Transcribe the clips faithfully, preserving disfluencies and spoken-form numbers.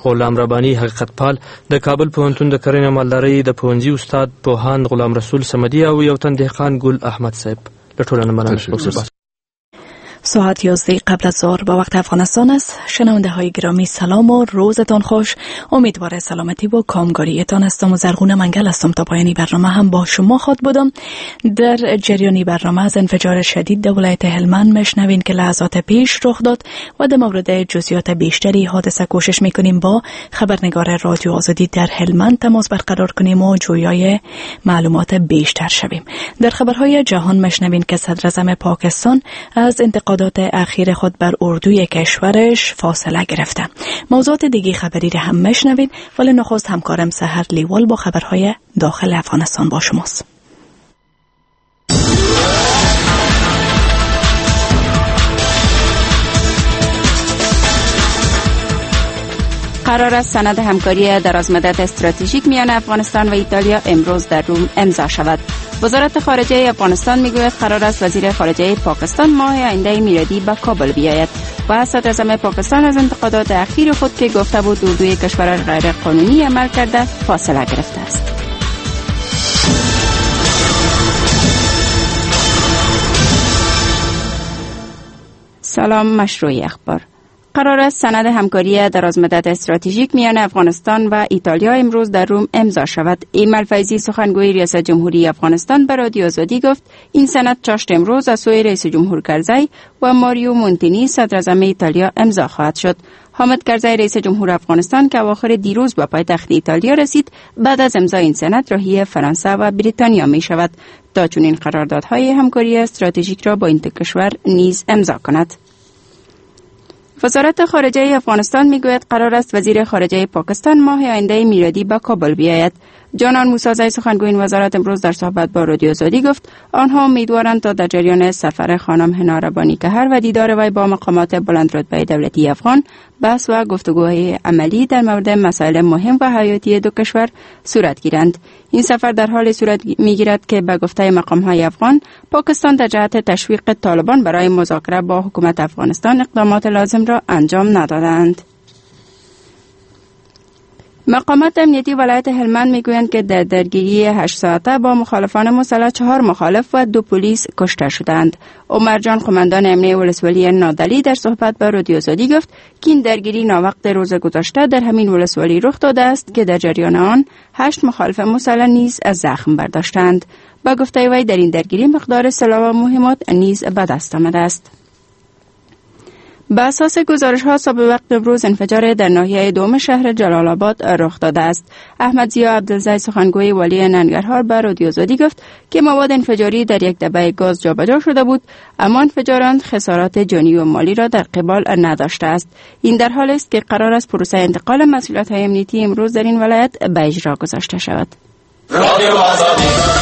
غلام ربانی حقیقت پال د کابل پوهنتون د کرنې مالدارۍ د پوهنځي استاد پوهاند غلام رسول صمدی او یو تن دهقان ګل احمد صاحب له ټولنه مننه. ساعت یازده قبل از ظهر با وقت افغانستان است. شنونده های گرامی سلام و روزتان خوش. امیدوار سلامتی و کامگاریتان هستم و زرغون منگل هستم تا پایانی برنامه هم با شما خواهد بودم. در جریانی برنامه از انفجار شدید در ولایت هلمند میشنوین که لحظات پیش رخ داد و در مورد جزئیات بیشتری حادثه کوشش میکنیم با خبرنگار رادیو آزادی در هلمند تماس برقرار کنیم و جویای معلومات بیشتر شویم. در خبرهای جهان میشنوین که صدر اعظم پاکستان از انتقاد اخیر خود بر اردوی کشورش فاصله گرفته. موضوعات دیگه خبری را هم میشنوید، ولی نخست همکارم سحر لیوال با خبرهای داخل افغانستان با شماست. قرار است سند همکاری درازمدت استراتژیک میان افغانستان و ایتالیا امروز در روم امضا شود. وزارت خارجه افغانستان میگوید قرار است وزیر خارجه پاکستان ماه آینده میلادی به کابل بیاید و صدر اعظم پاکستان از انتقادات اخیر خود که گفته بود اردوی کشورش غیر قانونی عمل کرده فاصله گرفته است. سلام، مشروعی اخبار. قرار است سند همکاری درازمدت استراتژیک میان افغانستان و ایتالیا امروز در روم امضا شود. ایمل فیضی سخنگوی ریاست جمهوری افغانستان به رادیو آزادی گفت این سند چاشت امروز از سوی رئیس جمهور کرزی و ماریو مونتینی صدر اعظم ایتالیا امضا خواهد شد. حامد کرزی رئیس جمهور افغانستان که اواخر دیروز به پایتخت ایتالیا رسید، بعد از امضای این سند راهی فرانسه و بریتانیا می شود تا چنین قراردادهای همکاری استراتژیک را با این دو کشور نیز امضا کند. وزارت خارجه افغانستان میگوید قرار است وزیر خارجه پاکستان ماه آینده میلادی به کابل بیاید. جانان موسازی سخنگوی این وزارت امروز در صحبت با رادیو آزادی گفت آنها امیدوارند تا در جریان سفر خانم حنا ربانی کهر و دیدار وی با مقامات بلندرتبه دولتی افغان بحث و گفتگوهای عملی در مورد مسائل مهم و حیاتی دو کشور صورت گیرند. این سفر در حال صورت میگیرد که به گفته مقام‌های افغان پاکستان در جهت تشویق طالبان برای مذاکره با حکومت افغانستان اقدامات لازم را انجام ندادند. مقامات امنیتی ولایت هلمند میگویند که در درگیری هشت ساعته با مخالفان مسلح چهار مخالف و دو پلیس کشته شدند. عمر جان قماندان امنیتی ولسوالی نادلی در صحبت با رادیو آزادی گفت که این درگیری ناوقت روز گذشته در همین ولسوالی رخ داده است که در جریان آن هشت مخالف مسلح نیز از زخم برداشتند. با گفته وی در این درگیری مقدار سلاح و مهمات نیز به دست آمده است. به اساس گزارش‌ها صبح وقت امروز انفجار در ناحیه دوم شهر جلال آباد رخ داده است. احمد ضیا عبدالزی سخنگوی والی ننگرهار به رادیو آزادی گفت که مواد انفجاری در یک دبه گاز جابجا شده بود، اما انفجار آن خسارات جانی و مالی را در قبال نداشته است. این در حالی است که قرار است پروسه انتقال مسئولیت‌های امنیتی امروز در این ولایت به اجرا گذاشته شود. رادیو آزادی.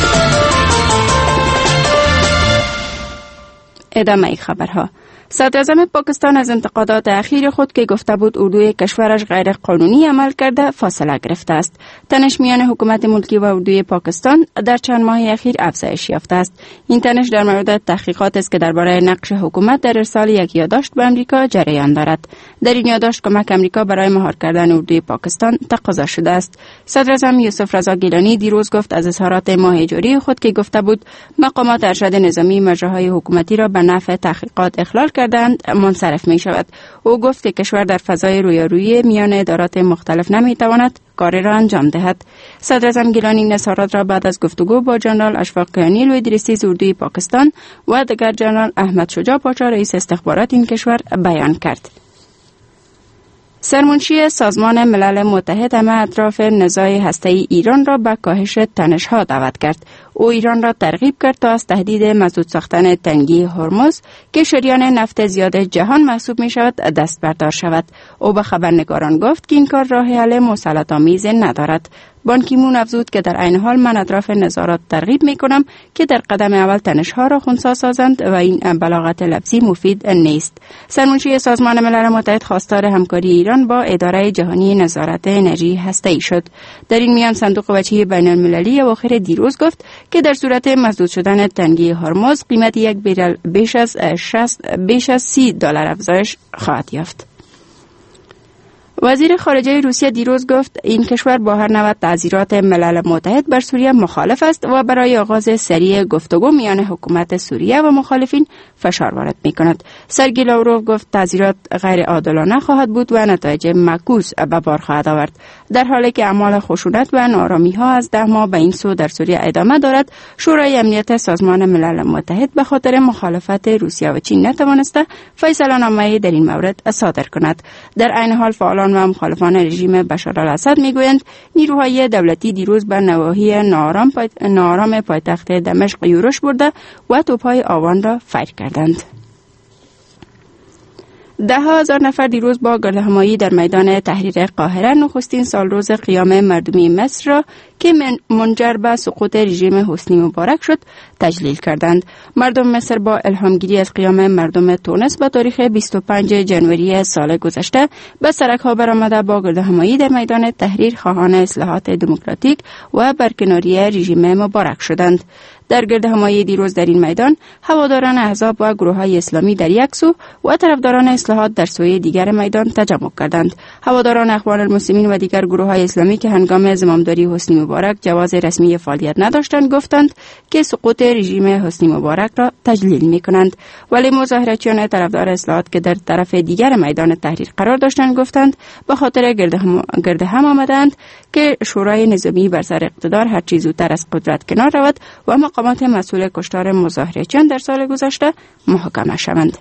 ادامه خبرها. صدر اعظم پاکستان از انتقادات اخیر خود که گفته بود اردوی کشورش غیر قانونی عمل کرده فاصله گرفته است. تنش میان حکومت ملکی و اردوی پاکستان در چند ماه اخیر افزایش یافته است. این تنش در مورد تحقیقات است که درباره نقش حکومت در ارسال یک یادداشت به امریکا جریان دارد. در این یادداشت کمک امریکا برای مهار کردن اردوی پاکستان تقاضا شده است. صدر اعظم یوسف رضا گیلانی دیروز گفت از اظهارات ماه جاری خود که گفته بود مقامات ارشد نظامی مجراهای حکومتی را به نفع تحقیقات اخلال کردند منصرف می شود. او گفت که کشور در فضای رویارویی میان ادارات مختلف نمی تواند کاری را انجام دهد. صدر اعظم گیلانی این اظهارات را بعد از گفتگو با جنرال اشفاق کیانی لوی ادریسی اردوی پاکستان و دیگر جنرال احمد شجاع پاشا رئیس استخبارات این کشور بیان کرد. سرمنشی سازمان ملل متحد همه اطراف نزاع هسته‌ای ایران را به کاهش تنش‌ها دعوت کرد. او ایران را ترغیب کرد تا از تهدید مسدود ساختن تنگی هرمز که شریان نفت زیاد جهان محسوب می شود دست بردار شود. او به خبرنگاران گفت که این کار راه حل مسالمت‌آمیز ندارد. بان کی مون افزود که در عین حال من اطراف نظارت را ترغیب می کنم که در قدم اول تنش‌ها را خنثی سازند و این بلاغت لفظی مفید نیست. سرمنشی سازمان ملل متحد خواستار همکاری ایران با اداره جهانی نظارت انرژی هسته‌ای شد. در این میان صندوق وجهی بین المللی اواخر دیروز گفت که در صورت مسدود شدن تنگی هرمز قیمت یک بیرل بیش از شصت بیش از سی دلار افزایش خواهد یافت. وزیر خارجه روسیه دیروز گفت این کشور با هر نوع تعزیرات ملل متحد بر سوریه مخالف است و برای آغاز سریع گفتگو میان حکومت سوریه و مخالفین فشار وارد می‌کند. سرگی لاوروف گفت تعزیرات غیر عادلانه خواهد بود و نتایج معکوس به بار خواهد آورد. در حالی که اعمال خشونت و ناآرامی‌ها از ده ماه به این سو در سوریه ادامه دارد، شورای امنیت سازمان ملل متحد به خاطر مخالفت روسیه و چین نتوانسته فیصله‌نامه‌ای در این مورد صادر کند. در عین حال فعالان و مخالفان رژیم بشار الاسد میگویند نیروهای دولتی دیروز بر نواحی ناآرام پای... ناآرام پایتخت دمشق یورش برده و توپ‌های آوان را فیر کردند. ده هزار نفر دیروز با گردهمایی در میدان تحریر قاهره نخستین سالروز قیام مردمی مصر را که منجر به سقوط رژیم حسنی مبارک شد تجلیل کردند. مردم مصر با الهامگیری از قیام مردم تونس با تاریخ بیست و پنجم ژانویه سال گذشته به سرک‌ها برآمده با گردهمایی در میدان تحریر خواهان اصلاحات دموکراتیک و برکناری رژیم مبارک شدند. در گردهمایی دیروز در این میدان هواداران احزاب و گروه‌های اسلامی در یک سو و طرفداران اصلاحات در سوی دیگر میدان تجمع کردند. هواداران اخوان المسلمین و دیگر گروه‌های اسلامی که هنگام زمامداری حسنی مبارک جواز رسمی فعالیت نداشتند گفتند که سقوط رژیم حسنی مبارک را تجلیل می‌کنند، ولی مظاهراتچیان طرفدار اصلاحات که در طرف دیگر میدان تحریر قرار داشتند گفتند به خاطر گردهم آمدند که شورای نظامی بر سر اقتدار هر چیز زودتر از قدرت کنار رود و مقامات مسئول کشتار مظاهره‌چیان در سال گذشته محاکمه شوند.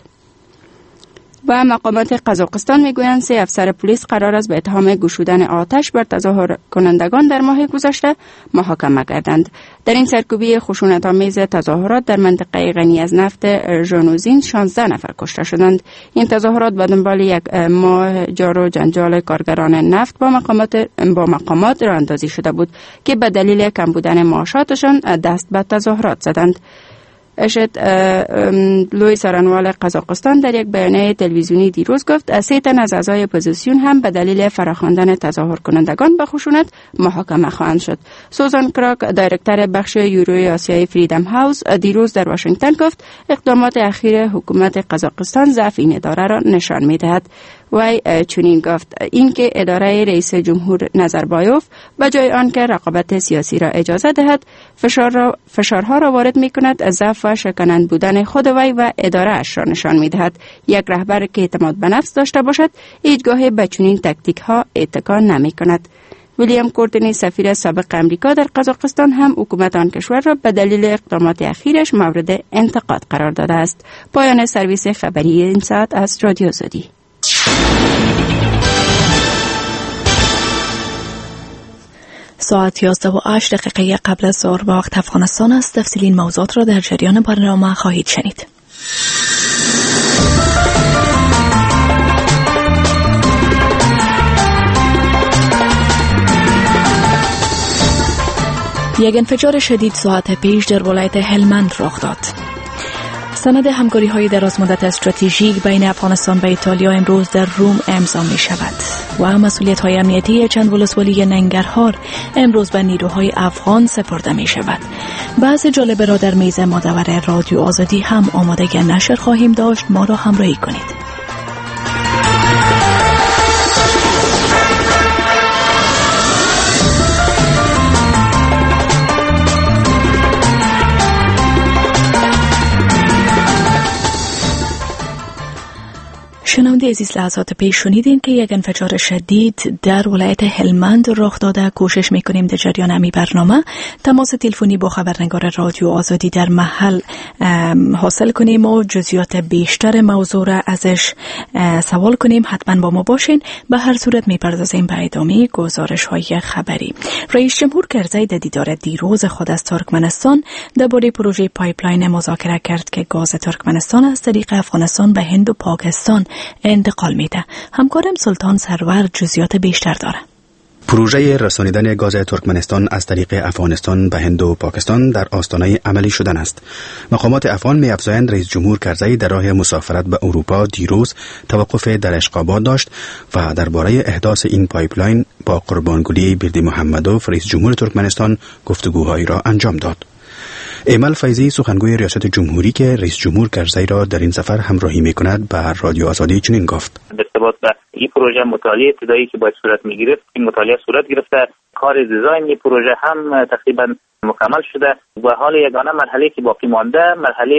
و مقامات قزاقستان میگویند سه افسر پلیس قرار است به اتهام گشودن آتش بر تظاهر کنندگان در ماه گذشته محاکمه گردند. در این سرکوبی خشونت‌آمیز تظاهرات در منطقه غنی از نفت ژانوزین شانزده نفر کشته شدند. این تظاهرات به دنبال یک ماه جار و جنجال کارگران نفت با مقامات با مقامات راه اندازی شده بود که به دلیل کم بودن معاشاتشان دست به تظاهرات زدند. اشت لوی سرانوال قزاقستان در یک بیانیه تلویزیونی دیروز گفت سه تن از اعضای اپوزیسیون هم به دلیل فراخواندن تظاهر کنندگان به خشونت محاکمه خواهند شد. سوزان کراک دایرکتور بخش یوروی آسیای فریدم هاوس دیروز در واشنگتن گفت اقدامات اخیر حکومت قزاقستان ضعف این اداره را نشان می‌دهد. وی چنین گفت اینکه اداره رئیس جمهور نظربایوف به جای آنکه رقابت سیاسی را اجازه دهد فشار را فشارها را وارد می‌کند، ضعف و شکنند بودن خود وی و اداره اش را نشان می‌دهد. یک رهبر که اعتماد به نفس داشته باشد هیچگاه به چنین تاکتیک‌ها اتکا نمی‌کند. ویلیام کورتنی سفیر سابق امریکا در قزاقستان هم حکومت آن کشور را به دلیل اقدامات اخیرش مورد انتقاد قرار داده است. پایان سرویس خبری این ساعت از رادیو آزادی. ساعت یازده و هشت دقیقه قبل از ظهر به وقت افغانستان است. تفصیلی این موضوعات را در جریان برنامه خواهید شنید. یک انفجار شدید ساعت پیش در ولایت هلمند رخ داد. سند همکاری های دراز مدت استراتژیک بین افغانستان و ایتالیا امروز در روم امضا می شود و مسئولیت های امنیتی چند ولسوالی ننگرهار امروز به نیروهای افغان سپرده می شود. بحث جالب را در میز مدور رادیو آزادی هم آماده نشر خواهیم داشت. ما را همراهی کنید. شنونده عزیز، لحظات پیش شنیدین که یک انفجار شدید در ولایت هلمند رخ داده. کوشش میکنیم در جریان امی برنامه تماس تلفنی با خبرنگار رادیو آزادی در محل حاصل کنیم و جزئیات بیشتر موضوع را ازش سوال کنیم. حتما با ما باشین. به هر صورت میپردازیم به ادامه گزارش های خبری. رئیس جمهور کرزی در دیدار دیروز خود از ترکمنستان درباره پروژه پایپلاین مذاکره کرد که گاز ترکمنستان از طریق افغانستان به هند و پاکستان انتقال میده. همکارم سلطان سرور جزئیات بیشتر داره. پروژه رسانیدن گاز ترکمنستان از طریق افغانستان به هند و پاکستان در آستانه عملی شدن است. مقامات افغان می‌افزایند رئیس جمهور کرزی در راه مسافرت به اروپا دیروز توقف در اشقاباد داشت و درباره احداث این پایپلاین با قربانگلی بردی محمدوف رئیس جمهور ترکمنستان گفتگوهایی را انجام داد. ایمل فیضی سخنگوی ریاست جمهوری که رئیس جمهور کرزی را در این سفر همراهی می‌کند به رادیو آزادی چنین گفت: در ارتباط با این پروژه مطالعه ابتدایی که باید صورت می‌گرفت، این مطالعه صورت گرفته، کار دیزاین این پروژه هم تقریبا مکمل شده و حال یگانه مرحله که باقی مانده مرحله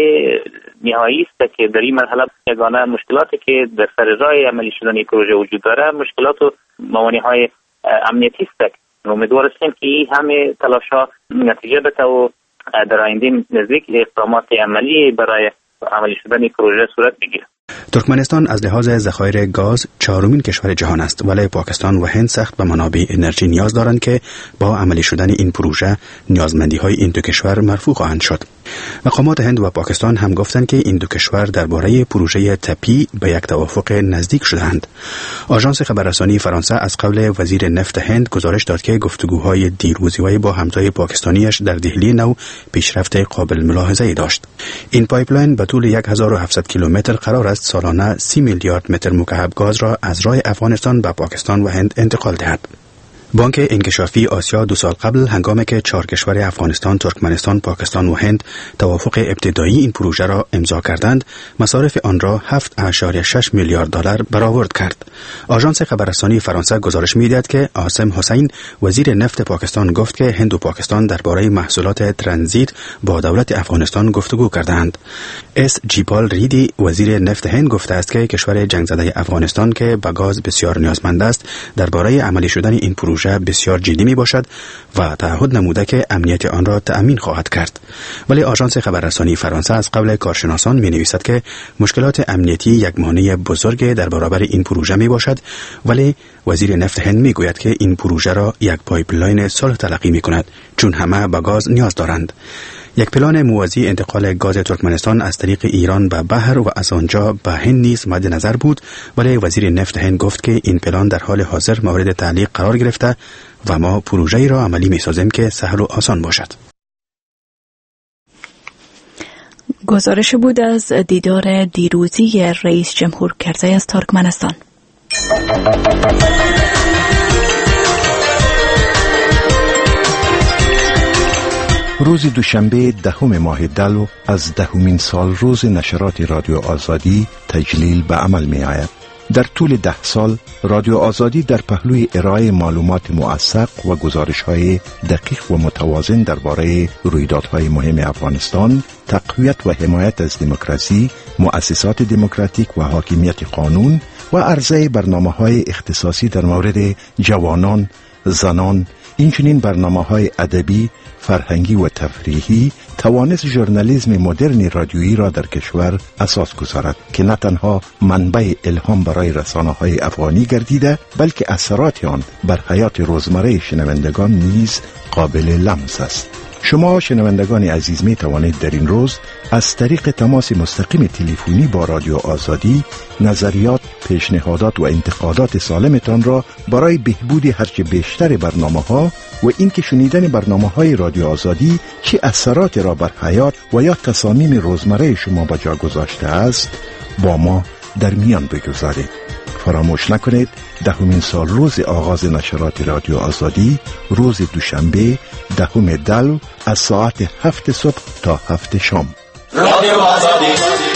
نهایی است که در این مرحله یگانه مشکلاتی که در سر راه عملی شدن این پروژه وجود داره مشکلات و موانع‌های امنیتی است. امیدوار هستیم که این همه تلاش‌ها نتیجه بده و در آینده نزدیک اقدامات عملی برای عملی شدن این پروژه صورت بگیرد. ترکمنستان از لحاظ ذخایر گاز چهارمین کشور جهان است، ولی پاکستان و هند سخت به منابع انرژی نیاز دارند که با عملی شدن این پروژه نیازمندی‌های این دو کشور مرفوع خواهند شد. مقامات هند و پاکستان هم گفتند که این دو کشور درباره پروژه تپی به یک توافق نزدیک شدند. آژانس خبررسانی فرانسه از قول وزیر نفت هند گزارش داد که گفتگوهای دیروزی وی با همتای پاکستانیش در دهلی نو پیشرفت قابل ملاحظه‌ای داشت. این پایپلاین به طول هزار و هفتصد کیلومتر قرار است سالانه سی میلیارد متر مکعب گاز را از راه افغانستان به پاکستان و هند انتقال دهد. بانک انکشافی آسیا دو سال قبل هنگامی که چهار کشور افغانستان، ترکمنستان، پاکستان و هند توافق ابتدایی این پروژه را امضا کردند، مصارف آن را هفت ممیز شش میلیارد دلار برآورد کرد. آژانس خبررسانی فرانسه گزارش می‌دهد که عاصم حسین وزیر نفت پاکستان گفت که هند و پاکستان درباره محصولات ترانزیت با دولت افغانستان گفتگو کردند. اس جیپال ریدی وزیر نفت هند گفته است که کشور جنگ زده افغانستان که به گاز بسیار نیازمند است درباره عملی شدن این پروژه بسیار جدی می باشد و تعهد نموده که امنیت آن را تأمین خواهد کرد. ولی آژانس خبررسانی فرانسه از قول کارشناسان می نویسد که مشکلات امنیتی یک مانع بزرگ در برابر این پروژه می باشد، ولی وزیر نفت هند می گوید که این پروژه را یک پایپلاین صلح تلقی می کند چون همه به گاز نیاز دارند. یک پلان موازی انتقال گاز ترکمنستان از طریق ایران به بحر و از آنجا به هند نیز مد نظر بود، ولی وزیر نفت هند گفت که این پلان در حال حاضر مورد تعلیق قرار گرفته و ما پروژه‌ای را عملی می‌سازیم که سهل و آسان باشد. گزارش بود از دیدار دیروزی رئیس جمهور کرزی از ترکمنستان. روز دوشنبه دهم ماه دلو از دهمین سال روز نشرات رادیو آزادی تجلیل به عمل می آید. در طول ده سال رادیو آزادی در پهلوی ارائه معلومات موثق و گزارش‌های دقیق و متوازن درباره رویدادهای مهم افغانستان، تقویت و حمایت از دموکراسی، مؤسسات دموکراتیک و حاکمیت قانون و عرضه برنامه‌های اختصاصی در مورد جوانان، زنان، اینچنین برنامه‌های ادبی، فرهنگی و تفریحی توانست ژورنالیسم مدرن رادیویی را در کشور اساس گذارد که نه تنها منبع الهام برای رسانه‌های افغانی گردیده، بلکه اثرات آن بر حیات روزمره شنوندگان نیز قابل لمس است. شما شنوندگان عزیز می توانید در این روز از طریق تماس مستقیم تلفنی با رادیو آزادی نظریات، پیشنهادات و انتقادات سالمتان را برای بهبود هرچه بیشتر برنامه‌ها و اینکه شنیدن برنامه‌های رادیو آزادی چه اثرات را بر حیات و یا تصامیم روزمره شما به جا گذاشته است با ما در میان بگذارید. فراموش نکنید دهمین سال روز آغاز نشرات رادیو آزادی روز دوشنبه دهم دلو از ساعت هفت صبح تا هفت شام. رادیو آزادی.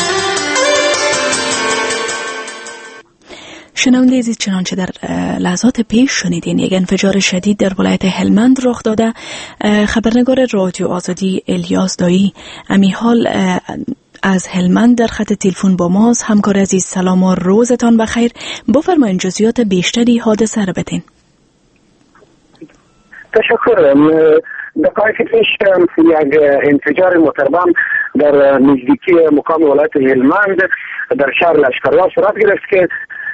شنونده عزیز، چنانچه در لحظات پیش شنیدین یک انفجار شدید در ولایت هلمند رخ داده. خبرنگار رادیو آزادی الیاس دایی امی حال از هلمند در خط تلفن با ماست. همکار عزیز سلام و روزتان بخیر. بفرمایید جزئیات بیشتری حادثه را بدین. تشکر. دقایق پیش یک انفجار محترم در نزدیکی مقام ولایت هلمند در شهر لشکرگاه صورت گرفت که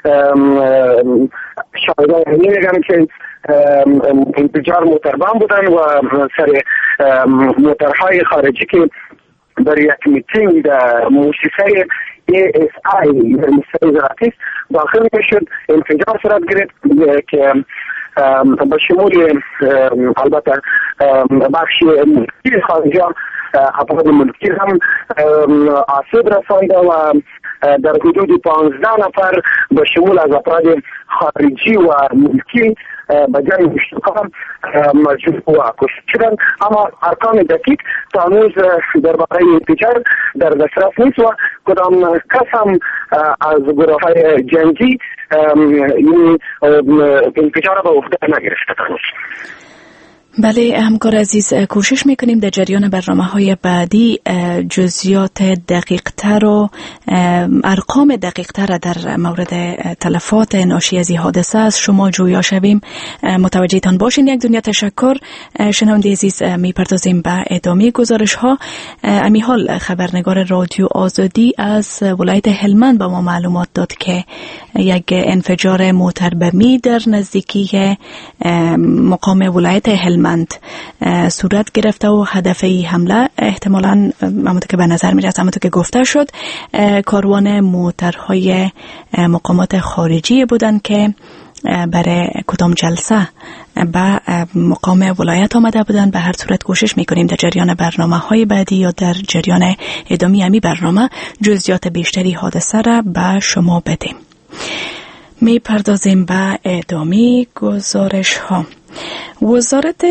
شاهدان میگن که انفجار محترم بودن و سر موتورهای خارجی که در یک میتینگ در موسسه ای اس آی در مستوی زراعتی داخل میشد. انفجار صورت گرفت که با شمول البته بخش ملکی خارجی افراد ملکی هم آسیب رسانده و در حدود پانزده نفر با شمول از افراد خارجی و ملکی به جای مشترکان مجروح و کشته شدند، اما ارقام دقیق تا هنوز درباره انفجار در دسترس نیست و کدام کس هم از گروه های جنگی این انفجار به عهده نگرفته. بله همکار عزیز، کوشش میکنیم در جریان برنامه های بعدی جزئیات دقیق تر و ارقام دقیق تر در مورد تلفات ناشی از این حادثه از شما جویا شویم. متوجهتان باشین. یک دنیا تشکر. شنونده عزیز، میپردازیم به ادامه گزارش ها. امی حال خبرنگار رادیو آزادی از ولایت هلمند به ما معلومات داد که یک انفجار موتر بمی در نزدیکی مقام ولایت هلمند صورت گرفته و هدف ای حمله احتمالاً همونطور که به نظر میرسه، همونطور که گفته شد، کاروان موترهای مقامات خارجی بودند که برای کدام جلسه به مقام ولایت آمده بودند. به هر صورت کوشش میکنیم در جریان برنامه های بعدی یا در جریان ادامه امی برنامه جزئیات بیشتری حادثه را به شما بدیم. می پردازیم به ادامه گزارش ها. وزارت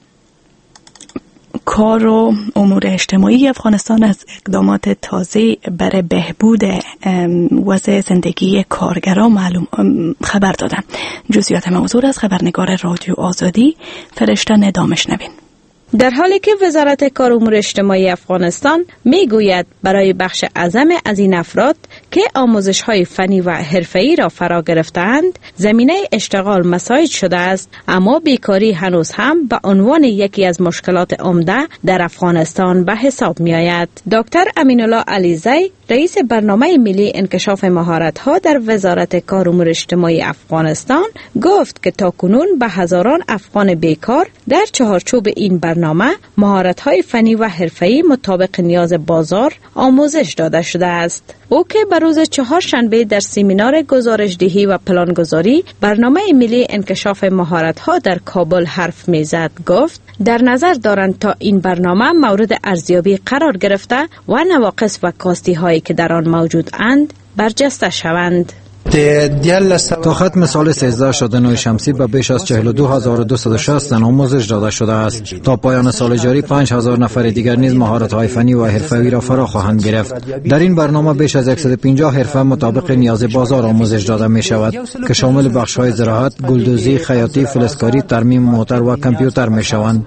کار و امور اجتماعی افغانستان از اقدامات تازه برای بهبود وضع زندگی کارگران معلوم خبر دادند. جزئیات موضوع از خبرنگار رادیو آزادی فرشته ندام شنوین. در حالی که وزارت کار و امور اجتماعی افغانستان میگوید برای بخش اعظم از این افراد که آموزش‌های فنی و حرفه‌ای را فرا گرفتند زمینه اشتغال مساعد شده است، اما بیکاری هنوز هم به عنوان یکی از مشکلات عمده در افغانستان به حساب می‌آید. دکتر امین الله علیزی، رئیس برنامه ملی انکشاف مهارت‌ها در وزارت کار و امور اجتماعی افغانستان، گفت که تاکنون به هزاران افغان بیکار در چهارچوب این برنامه مهارت‌های فنی و حرفه‌ای مطابق نیاز بازار آموزش داده شده است. او که به روز چهارشنبه در سمینار گزارش‌دهی و پلانگذاری برنامه ملی انکشاف مهارت‌ها در کابل حرف می‌زد، گفت در نظر دارند تا این برنامه مورد ارزیابی قرار گرفته و نواقص و کاستی‌هایی که در آن موجود اند برجسته شوند. تا ختم سال سیزده شده نو شمسی به بیش از چهل و دو هزار و دویست و شصت تن آموزش داده شده است. تا پایان سال جاری پنج هزار نفر دیگر نیز مهارت‌های فنی و حرفه‌ای را فرا خواهند گرفت. در این برنامه بیش از صد و پنجاه حرفه مطابق نیاز بازار آموزش داده می شود که شامل بخش‌های زراعت، گلدوزی، خیاطی، فلزکاری، ترمیم موتر و کامپیوتر می شوند.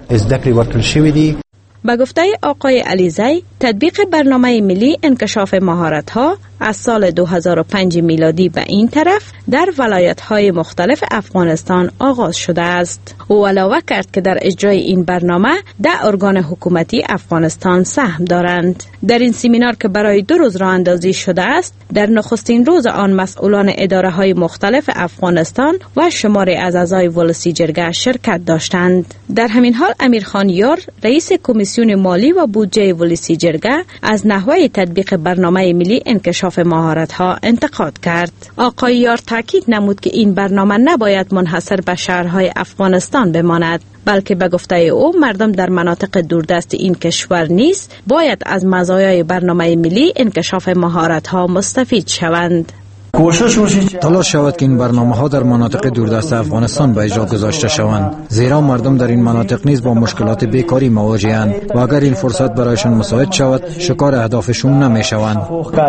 به گفته آقای علیزی، تطبیق برنامه ملی انکشاف مهارت‌ها از سال دو هزار و پنج میلادی به این طرف در ولایت‌های مختلف افغانستان آغاز شده است. او علاوه کرد که در اجرای این برنامه ده ارگان حکومتی افغانستان سهم دارند. در این سمینار که برای دو روز راه اندازی شده است، در نخستین روز آن مسئولان اداره‌های مختلف افغانستان و شماری از اعضای ولسی جرگه شرکت داشتند. در همین حال امیرخان یار، رئیس کمیسیون مالی و بودجه ولسی جرگه، از نحوه تطبیق برنامه ملی انکشاف مهارت‌ها انتقاد کرد. آقای یار تاکید نمود که این برنامه نباید منحصر به شهرهای افغانستان بماند، بلکه به گفته او مردم در مناطق دوردست این کشور نیز باید از مزایای برنامه ملی انکشاف مهارت‌ها مستفید شوند. تلاش شود که این برنامه ها در مناطق دوردست افغانستان به اجرا گذاشته شوند، زیرا مردم در این مناطق نیز با مشکلات بیکاری مواجه‌اند و اگر این فرصت برایشان مساعد شود شکار اهدافشون نمی شوند.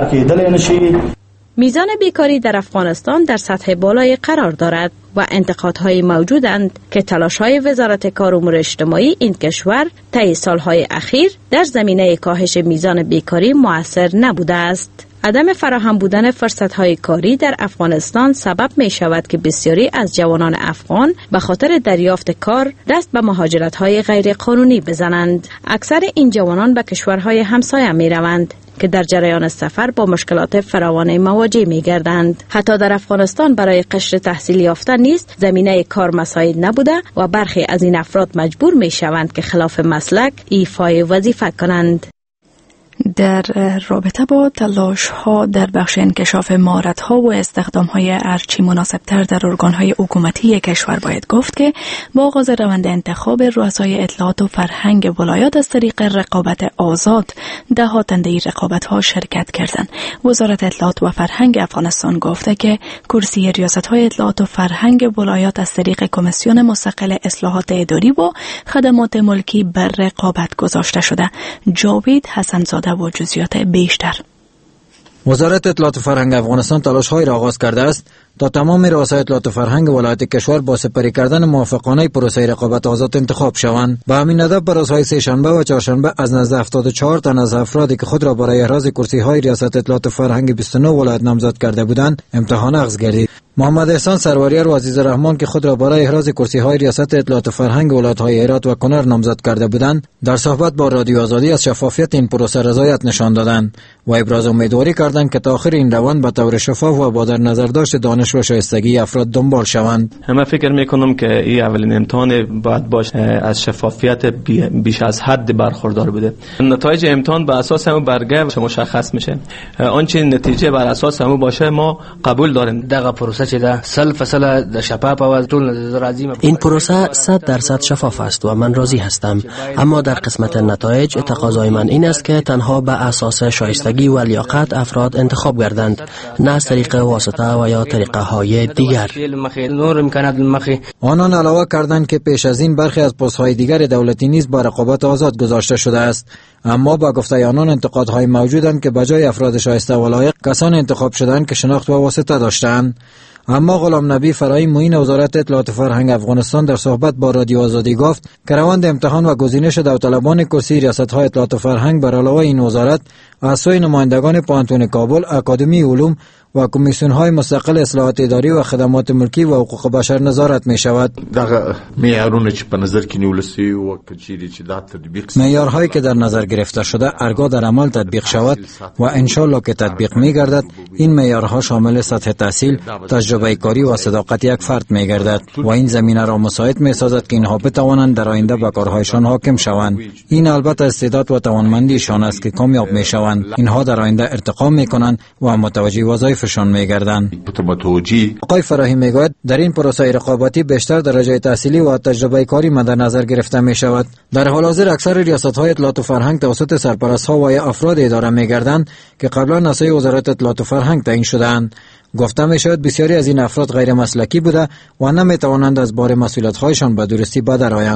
میزان بیکاری در افغانستان در سطح بالای قرار دارد و انتقادهای موجودند که تلاش‌های وزارت کار و امور اجتماعی این کشور طی سالهای اخیر در زمینه کاهش میزان بیکاری مؤثر نبوده است. عدم فراهم بودن فرصت‌های کاری در افغانستان سبب می شود که بسیاری از جوانان افغان به خاطر دریافت کار دست به مهاجرت‌های غیر قانونی بزنند. اکثر این جوانان به کشورهای همسایه می روند که در جریان سفر با مشکلات فراوان مواجه می گردند. حتی در افغانستان برای قشر تحصیل یافته نیست زمینه کار مساعد نبوده و برخی از این افراد مجبور می شوند که خلاف مسلک ایفای وظیفه کنند. در رابطه با تلاش ها در بخش انکشاف مهارت ها و استخدام های ارچی مناسب تر در ارگان های حکومتی کشور باید گفت که با آغاز روند انتخاب رؤسای اطلاعات و فرهنگ ولایات از طریق رقابت آزاد ده ها تنده رقابت ها شرکت کردند. وزارت اطلاعات و فرهنگ افغانستان گفته که کرسی ریاست های اطلاعات و فرهنگ ولایات از طریق کمیسیون مستقل اصلاحات اداری و خدمات ملکی بر رقابت گذاشته شده. جاوید حسنزاده و جزئیات بیشتر. وزارت اطلاعات و فرهنگ افغانستان تلاش‌هایی را آغاز کرده است تا تمام رؤسای اطلاعات و فرهنگ ولایت کشور با سپری کردن موافقانه پروسه رقابت آزاد انتخاب شوند. به همین هدف بر روزهای سه شنبه و چهارشنبه از نزد هفتاد و چهار تن از افرادی که خود را برای احراز کرسی‌های ریاست اطلاعات و فرهنگ بیست و نه ولایت نامزد کرده بودند امتحان اخذ گردید. محمد احسان سروریار و عزیز رحمان که خود را برای احراز کرسی‌های ریاست اطلاعات و فرهنگ ولایت‌های هرات و کنر نامزد کرده بودند در صحبت با رادیو آزادی از شفافیت این پروسه رضایت نشان دادند و ابراز امیدواری کردند که تا آخر این روند به طور شفاف و با در نظر داشت دانش و شایستگی افراد دنبال شوند. من فکر میکنم که این اولین امتحان باید باشه از شفافیت بیش از حد برخوردار بوده. نتایج امتحان بر اساس همون برگه مشخص میشه. آنچه نتیجه بر اساس همون باشه ما قبول داریم. دغه پروسه چې ده سل فصله د شفاف او ټول راضی. این پروسه صد درصد شفاف است و من راضی هستم، اما در قسمت نتایج تقاضای من این است که تنها به اساس شایستگی و لیاقت افراد انتخاب گردند، نه از طریق واسطه و یا طریقه های دیگر. آنان علاوه کردند که پیش از این برخی از پست‌های دیگر دولتی نیز با رقابت آزاد گذاشته شده است، اما با گفته آنان انتقادهای موجودند که بجای افراد شایسته و لایق کسان انتخاب شدند که شناخت و واسطه داشتند. اما غلام نبی فرایی معین وزارت اطلاعات و فرهنگ افغانستان در صحبت با رادیو آزادی گفت که روند امتحان و گزینش داوطلبان کرسی ریاست‌های اطلاعات و فرهنگ بر علاوه این وزارت از سوی نمایندگان پوهنتون کابل، اکادمی علوم و کمیسیون‌های مستقل اصلاحات اداری و خدمات ملکی و حقوق بشر نظارت می شود. دغه معیارونه چې په نظر کې نیول شوي او کچيري چې دا تطبیق معیارهایی که در نظر گرفته شده ارگاه در عمل تطبیق شود و انشالله که تطبیق می گردد، این معیارها شامل سطح تحصیل، تجربه کاری و صداقت یک فرد می گردد و این زمینه را مساعد می سازد که اینها بتوانند در آینده به کارهایشان حاکم شوند. این البته استعداد و توانمندیشان است که کامیاب می شوند. اینها در آینده ارتقا می کنند و متوجه وظایف فشان می‌گردند. آقای فراهی میگوید در این پروسه رقابتی بیشتر درجه تحصیلی و تجربه کاری مد نظر گرفته می شود. در حال حاضر اکثر ریاست‌های اطلاعات و فرهنگ توسط سرپرست‌ها و یا افراد اداره می‌گردند که قبلا از سوی وزارت اطلاعات و فرهنگ تعیین شده‌اند. گفته می شود بسیاری از این افراد غیر مسلکی بوده و نمی‌توانند از بار مسئولیت‌هایشان به درستی بدرآیند.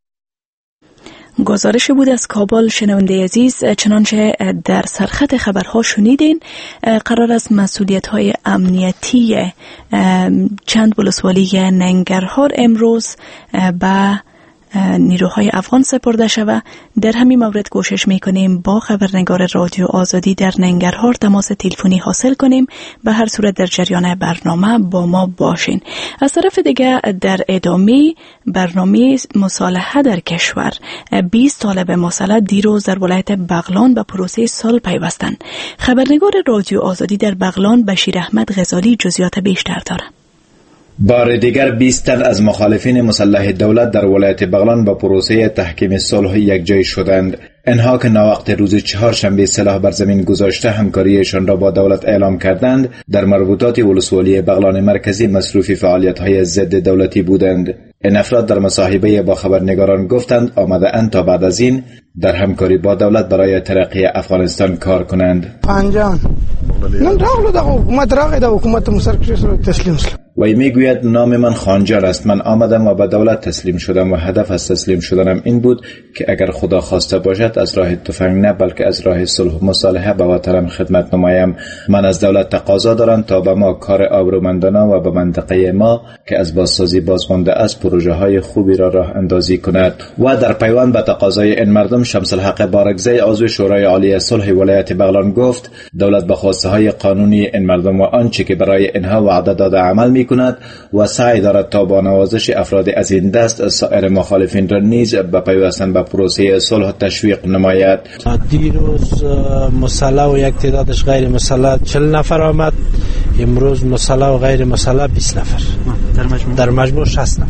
گزارش بود از کابل. شنونده عزیز، چنانچه در سرخط خبرها شنیدین، قرار است مسئولیت‌های امنیتی چند ولسوالی ننگرهار امروز به نیروهای افغان سپرده شود. در همین مورد کوشش میکنیم با خبرنگار رادیو آزادی در ننگرهار تماس تلفنی حاصل کنیم. به هر صورت در جریان برنامه با ما باشین. از طرف دیگه در ادامه برنامه مصالحه در کشور، بیست طالب مصالحه دیروز در ولایت بغلان به پروسه صلح پیوستند. خبرنگار رادیو آزادی در بغلان بشیر احمد غزالی جزئیات بیشتر دارد. بار دیگر بیست تن از مخالفین مسلح دولت در ولایت بغلان با پروسه تحکیم صلح یکجای شدند. انها که ناوقت روز چهارشنبه سلاح بر زمین گذاشته همکاریشان را با دولت اعلام کردند، در مربوطات ولسوالی بغلان مرکزی مصروف فعالیت‌های ضد دولتی بودند. این افراد در مصاحبه با خبرنگاران گفتند آمده اند تا بعد از این در همکاری با دولت برای ترقی افغانستان کار کنند. پنجان من راغلو دا حکومت راغی دا حکومت مسرکش رو تسلیم سلم. وی میگوید نام من خانجان است. من آمدم و به دولت تسلیم شدم و هدف از تسلیم شدنم این بود که اگر خدا خواسته باشد از راه تفنگ نه بلکه از راه صلح و مصالحه به وطنم خدمت نمایم. من از دولت تقاضا دارم تا به ما کار آبرومندانه و به منطقه ما که از بازسازی بازمانده است پروژه های خوبی را راه اندازی کند. و در پیوند به تقاضای این مردم شمس الحق بارکزی عضو شورای عالی صلح ولایت بغلان گفت دولت به خواسته های قانونی این مردم و آنچه که برای اینها وعده داده عمل می کند و سعی دارد تا با نوازش افراد از این دست سایر مخالفین را نیز به پیوستن به پروسه صلح تشویق نماید. دیروز مسلح و یک تعدادش غیر مسلح چهل نفر آمد، امروز مسلح و غیر مسلح بیست نفر، در مجموع در مجموع شصت نفر.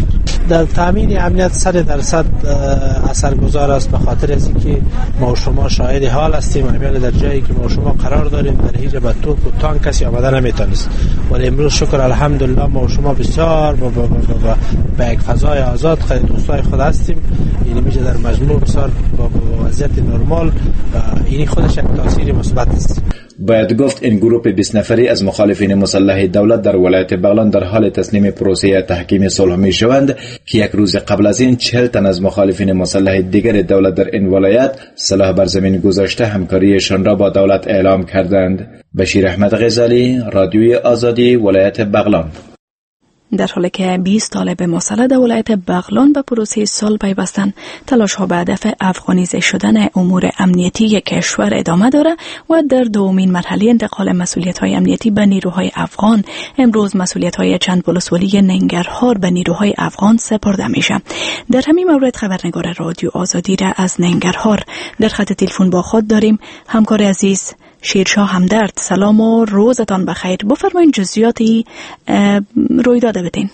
در تامین امنیت صد درصد اثرگذار است، به خاطر از اینکه ما و شما شاهد حال هستیم. امیال در جایی که ما و شما قرار داریم در هیچ به توپ و تانک کسی آمده نمیتونست، ولی امروز شکر الحمدلله ما و شما بسیار با, با, با, با, با یک فضای آزاد خیلی دوستای خود هستیم. یعنی میشه در مجموع بسیار با, با وضعیت نرمال، یعنی خودش یک تاثیر مثبت است. باید گفت این گروه بیست نفری از مخالفین مسلح دولت در ولایت بغلان در حال تسلیم پروسه تحکیم صلح می شوند که یک روز قبل از این چهل تن از مخالفین مسلح دیگر دولت در این ولایت سلاح بر زمین گذاشته همکاریشان را با دولت اعلام کردند. بشیر احمد غزالی، رادیوی آزادی، ولایت بغلان. در حالی که بیست طالب مسلح در ولایت بغلان به پروسه صلح پیوستند، تلاش ها به هدف افغانیزه شدن امور امنیتی کشور ادامه داره و در دومین مرحله انتقال مسئولیت های امنیتی به نیروهای افغان امروز مسئولیت های چند ولسوالی ننگرهار به نیروهای افغان سپرده میشه. در همین مورد خبرنگار رادیو آزادی را از ننگرهار در خط تلفن با خود داریم. همکار عزیز شیرشاه همدرد، سلام و روزتان بخیر. بفرمایید جزئیاتی رویداد بدین.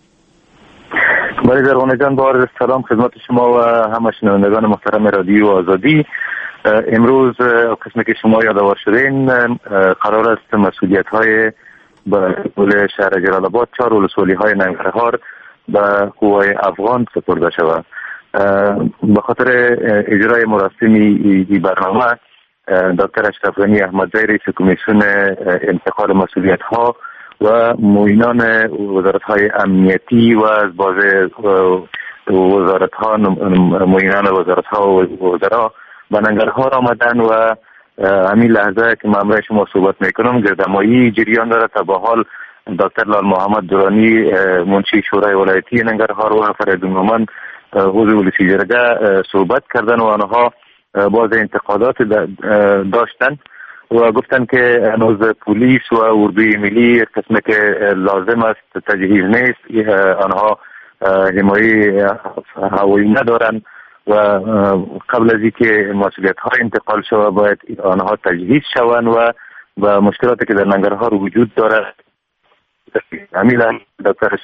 بله زرغانه جان، با عرض سلام خدمت شما و همه شنوندگان محترم رادیو آزادی. امروز قسمی که شما یادآور شدین قرار است مسئولیت های به قول شهر جلال آباد چهار ولسوالی های ننگرهار به قوای افغان سپرده شود. به خاطر اجرای مراسمی این برنامه دکتر اشرف غنی احمدزی رئیس کمیسیون انتقال مسئولیت ها و معینان وزارت های امنیتی و از باز وزارت ها معینان وزارت ها و وزرا به ننگرهار آمدن و همین لحظه که من برای شما صحبت میکنم گردمایی جریان داره. تا به حال دکتر لال محمد درانی منشی شورای ولایتی ننگرهار و فریدون مومن عضو ولسی جرگه صحبت کردن و آنها باز انتقادات داشتن و گفتن که هنوز پلیس و اردوی ملی قسمی که لازم است تجهیز نیست، آنها حمایه هوایی ندارن و قبل از اینکه مسئولیت ها انتقال شود باید آنها تجهیز شوند و و مشکلاتی که در ننگرهار وجود دارد همین دکتر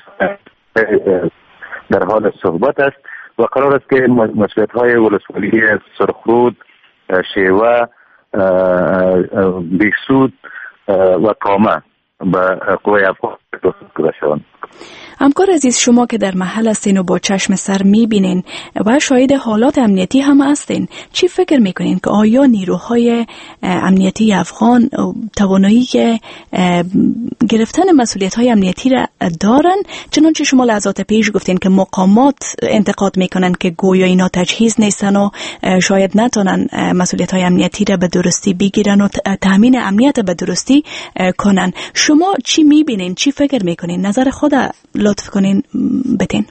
در حال صحبت است و قرار است که مسئولیت های ولسوالی سرخرود، شیوه، بیسود و کامه به قوای افغان داده شوند. همکار عزیز، شما که در محل هستین و با چشم سر میبینین و شاهد حالات امنیتی هم هستین، چی فکر میکنین که آیا نیروهای امنیتی افغان توانایی گرفتن مسئولیت های امنیتی را دارن؟ چنانچه شما لحظات پیش گفتین که مقامات انتقاد میکنن که گویا اینا تجهیز نیستن و شاید نتونن مسئولیت های امنیتی را به درستی بگیرن و تامین امنیت به درستی کنن. شما چی میبینین؟ چی فکر میکنین؟ نظر خود لطف کنین بتین.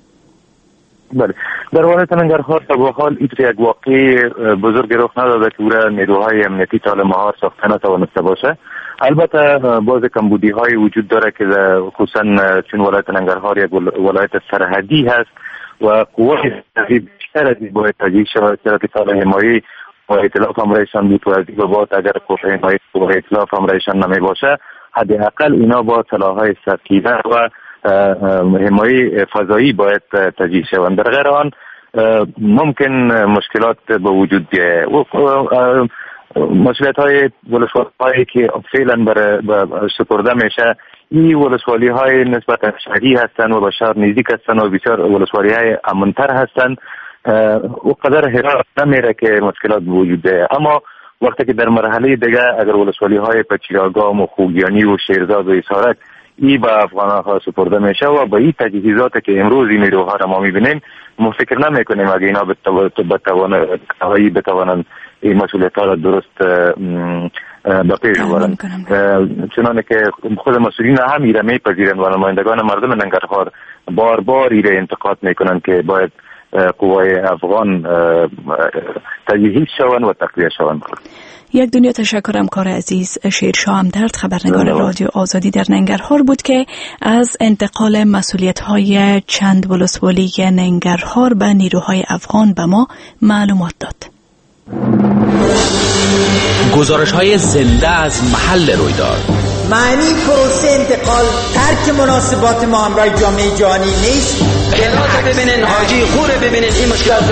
بله، در ولایت ننگرهار تا به حال این یک واقعی بزرگ رخ نداده که او نیروهای امنیتی تا مهار ساخته نتوانسته باشه. البته باز کمبودی های وجود داره که خصوصا چون ولایت ننگرهار یک ولایت سرحدی هست و قوای بیشتر از این باید تجهیز شود که سال حمایه و ائتلاف هم رایشان بود و از این بعد اگر قوای حمایه و ائتلاف هم رایشان نمی باشه حداقل اینا با سلاح‌های سرکیده و حمایه فضایی باید تجهیز شوند. در غیر آن ممکن مشکلات به وجود بیاید. مسئولیت های ولسوالی هایی که فعلا برای سپرده میشه این ولسوالی های نسبتا شهری هستند و به شهر نزدیک هستند و بسیار ولسوالی های امنتر هستند و قدر حرارت نمیره که مشکلات به وجود بیاید. اما وقتی که در مرحله دیگه اگر ولسوالی های پچیراگام و خوگیانی و شیرزاد و اسارک ای به افغان ها سپرده میشه و با این تجهیزات که امروز این نیروها را ما میبینیم ما فکر نمیکنیم اگه اینا بتوانند بتوانند این مسئولیت ها را درست به پیش ببرند. چنانه که خود مسئولین هم ایره میپذیرند و نمایندگان مردم ننگرهار بار بار ایره انتقاد میکنند که باید قوای افغان تجهیز شوند و تقویه شوند. یک دنیا تشکر همکار عزیز شیرشاه همدرد، خبرنگار رادیو آزادی در ننگرهار بود که از انتقال مسئولیت‌های چند ولسوالی ننگرهار به نیروهای افغان به ما معلومات داد. گزارش‌های زنده از محل رویداد. معنی پروسه انتقال ترک مناسبات ما همراه جامعه جهانی نیست. ببینین، حاجی خور ببینین، این مشکلات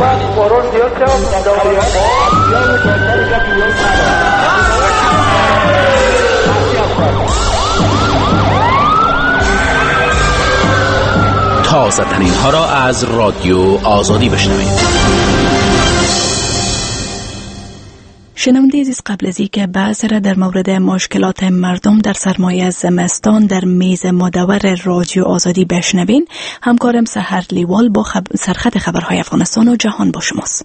تازه ترین ها را از رادیو آزادی بشنوید. شنونده عزیز، قبل از اینکه بحث را در مورد مشکلات مردم در سرمایه زمستان در میز مدور رادیو آزادی بشنوین، همکارم سحر لیوال با خب... سرخط خبرهای افغانستان و جهان با شماست.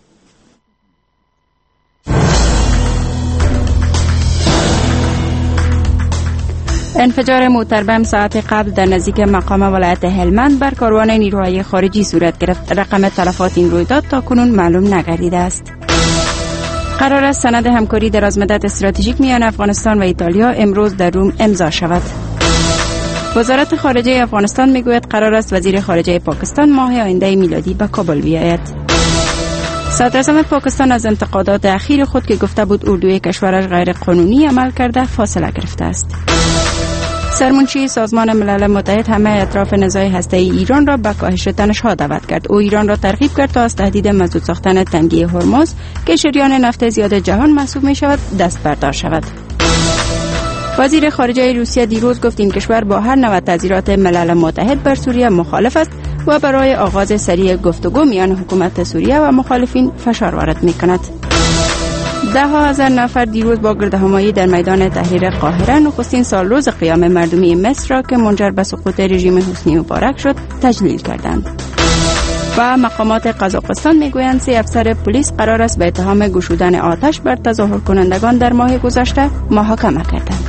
انفجار موتر بم ساعت قبل در نزدیک مقام ولایت هلمند بر کاروان نیروهای خارجی صورت گرفت. رقم تلفات این رویداد تا کنون معلوم نگردیده است. قرار است سند همکاری درازمدت استراتژیک میان افغانستان و ایتالیا امروز در روم امضا شود. وزارت خارجه افغانستان میگوید قرار است وزیر خارجه پاکستان ماه آینده میلادی به کابل بیاید. صدراعظم پاکستان از انتقادات اخیر خود که گفته بود اردوی کشورش غیر قانونی عمل کرده فاصله گرفته است. سرمنشی سازمان ملل متحد همه اطراف نزاع هسته‌ای ایران را به کاهش تنش‌ها دعوت کرد. او ایران را ترغیب کرد تا از تهدید مسدود ساختن تنگه هرمز که شریان نفت زیاد جهان محسوب می شود دست بردار شود. وزیر خارجه روسیه دیروز گفت این کشور با هر نوع تعزیرات ملل متحد بر سوریه مخالف است و برای آغاز سریع گفتگو میان حکومت سوریه و مخالفین فشار وارد می کند. ده ها هزار نفر دیروز با گردهمایی در میدان تحریر قاهره نخستین سال روز قیام مردمی مصر را که منجر به سقوط رژیم حسنی مبارک شد تجلیل کردند. و مقامات قزاقستان میگویند سه افسر پلیس قرار است به اتهام گشودن آتش بر تظاهر کنندگان در ماه گذشته محاکمه کردند.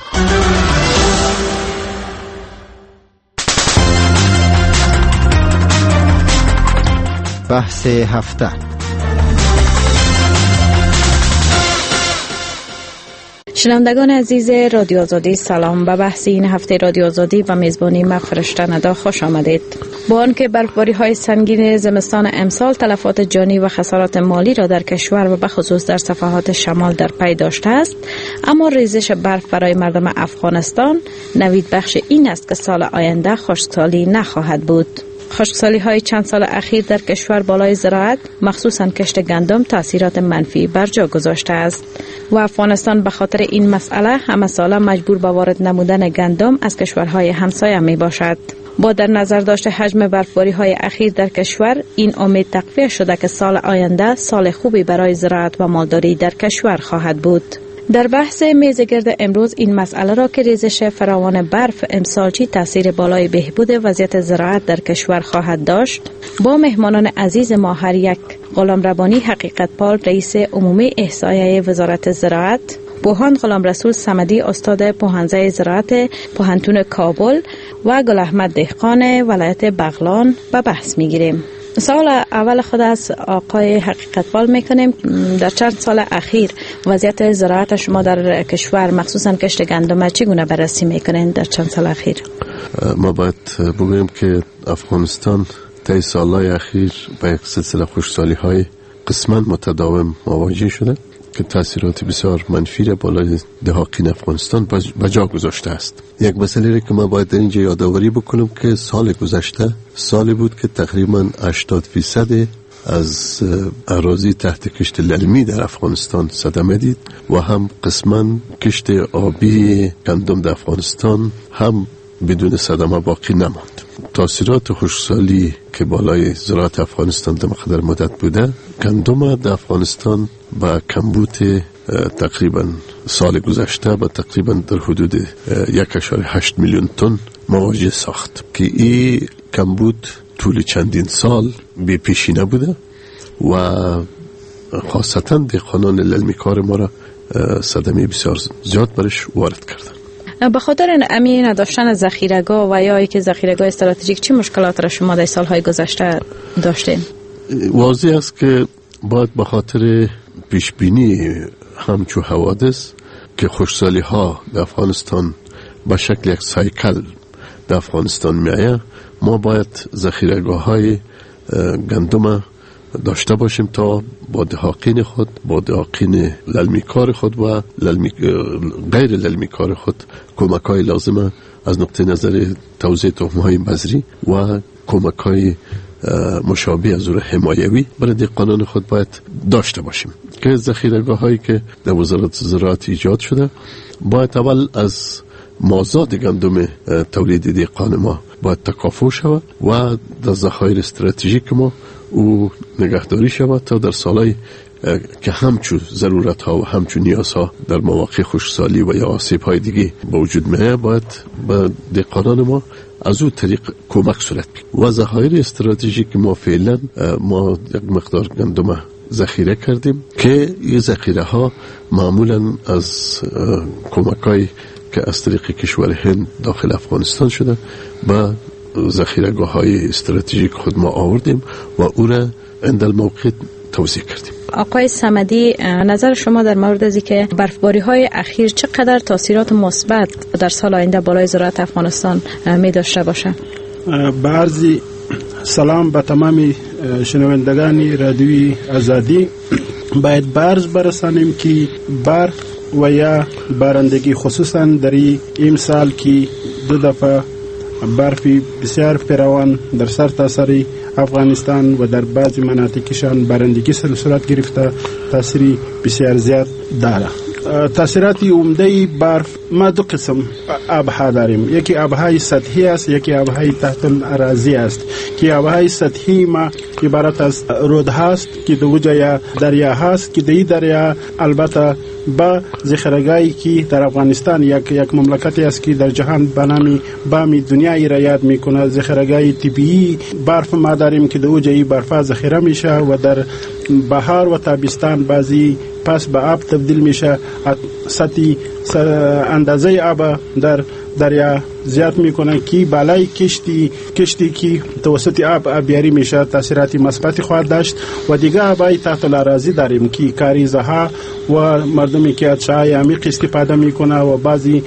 بحث هفته. شنوندگان عزیز رادیو آزادی، سلام. به بحث این هفته رادیو آزادی و میزبانی من فرشته ندا خوش آمدید. با آنکه برفباری های سنگین زمستان امسال تلفات جانی و خسارات مالی را در کشور و به خصوص در صفحات شمال در پی داشته است، اما ریزش برف برای مردم افغانستان نوید بخش این است که سال آینده خشکسالی نخواهد بود. خشکسالی های چند سال اخیر در کشور بالای زراعت مخصوصاً کشت گندم تاثیرات منفی بر جا گذاشته است و افغانستان به خاطر این مسئله همه ساله مجبور به وارد نمودن گندم از کشورهای همسایه می باشد. با در نظر داشته حجم برفباری های اخیر در کشور، این امید تقویت شده که سال آینده سال خوبی برای زراعت و مالداری در کشور خواهد بود. در بحث میز گرد امروز این مسئله را که ریزش فراوان برف امسال چی تاثیر بالای بهبود وضعیت زراعت در کشور خواهد داشت، با مهمانان عزیز ما هر یک غلام ربانی حقیقت پال رئیس عمومی احصایه وزارت زراعت، بوهان غلام رسول صمدی استاد پوهنځی زراعت پوهنتون کابل و گل احمد دهقان ولایت بغلان به بحث میگیریم. سوال اول خود از آقای حقیقت پال میکنیم. در چند سال اخیر وضعیت زراعت شما در کشور مخصوصا کشت گندم چگونه بررسی میکنین در چند سال اخیر؟ ما باید بگوییم که افغانستان طی سالهای اخیر با یک سلسله خشکسالی های قسما متداوم مواجه شده که تاثیرات بسیار منفی را بالای دهاقین افغانستان به جا گذاشته است. یک مسئله را که ما باید در اینجا یادآوری بکنم که سال گذشته سالی بود که تقریبا هشتاد فیصد از اراضی تحت کشت للمی در افغانستان صدمه دید و هم قسما کشت آبی گندم در افغانستان هم بدون صدمه باقی نماند. تاثیرات خشکسالی که بالای زراعت افغانستان در مقدار مدت بوده، گندم در افغانستان با کمبود تقریبا سال گذشته با تقریبا در حدود یک اشاره هشت میلیون تن مواجه ساخت که این کمبود طول چندین سال بی پیشی نبوده و خاصتا دهقانان للمی کار ما را صدمه بسیار زیاد برش وارد کردن. به خاطر امی نداشتن ذخیره‌گاه و یا اینکه ذخیره‌گاه استراتژیک چه مشکلات را شما در سالهای گذشته داشتین؟ واضح است که باید به خاطر پیشبینی همچو حوادث که خشکسالی ها در افغانستان به شکل یک سایکل در افغانستان میآید، ما باید ذخیره‌گاه های گندم داشته باشیم تا با دهاقین خود، با دهاقین للمیکار خود و للمی... غیر للمیکار خود کمک های لازمه از نقطه نظر توزیع تخم های بذری و کمک های مشابه از او حمایوی برای دهقانان خود باید داشته باشیم که ذخیره‌گاه هایی که در وزارت زراعت ایجاد شده باید اول از مازاد گندم تولید دهقان ما باید تکافؤ شود و در ذخایر استراتژیک ما او نگهداری شود تا در سالهای که همچون ضرورت ها و همچون نیاز ها در مواقع خشکسالی و یا آسیب های دیگه با وجود میه باید به دهقانان ما از او طریق کمک صورت بگیرد. و ذخایر استراتژیک ما فعلا ما یک مقدار گندم ذخیره کردیم که این ذخیره ها معمولا از کمک های که از طریق کشور هند داخل افغانستان شده و ذخیره‌گاه های استراتژیک خود ما آوردیم و او را عند الموقع توزیع کردیم. آقای صمدی، نظر شما در مورد از اینکه برفباری های اخیر چقدر تاثیرات مثبت در سال آینده بالای زراعت افغانستان می داشته باشه؟ بعضی سلام به تمام شنوندگان رادیوی آزادی. باید برز برسانیم که برف و یا بارندگی خصوصا در این سال که دو دفعه برفی بسیار فراوان در سر تاثیر افغانستان و در بعضی مناطقشان بارندگی صورت گرفته تاثیری بسیار زیاد داره. تاثیرات عمده برف ما دو قسم آبها داریم، یکی آبهای سطحی است، یکی آبهای تحت اراضی است که آبهای سطحی ما عبارت از رود هست که دوجه یا دریا هست که دی دریا البته با ذخیره‌گاهی که در افغانستان یک یک مملکتی است که در جهان به نام بامی دنیایی را یاد میکنه، ذخیره‌گاه طبیعی برف ما داریم که دوجه ای برف ذخیره میشه و در بهار و تابستان بعضی پس به آب تبدیل میشه، سطح اندازه آب در دریا زیاد میکنه که بالای کشتی کشتی که توسط آب آبیاری میشه تاثیرات مثبتی خواهد داشت. و دیگه آبای تحت الاراضی داریم که کاریزه ها و مردمی که از چای عمیق استفاده میکنه و بعضی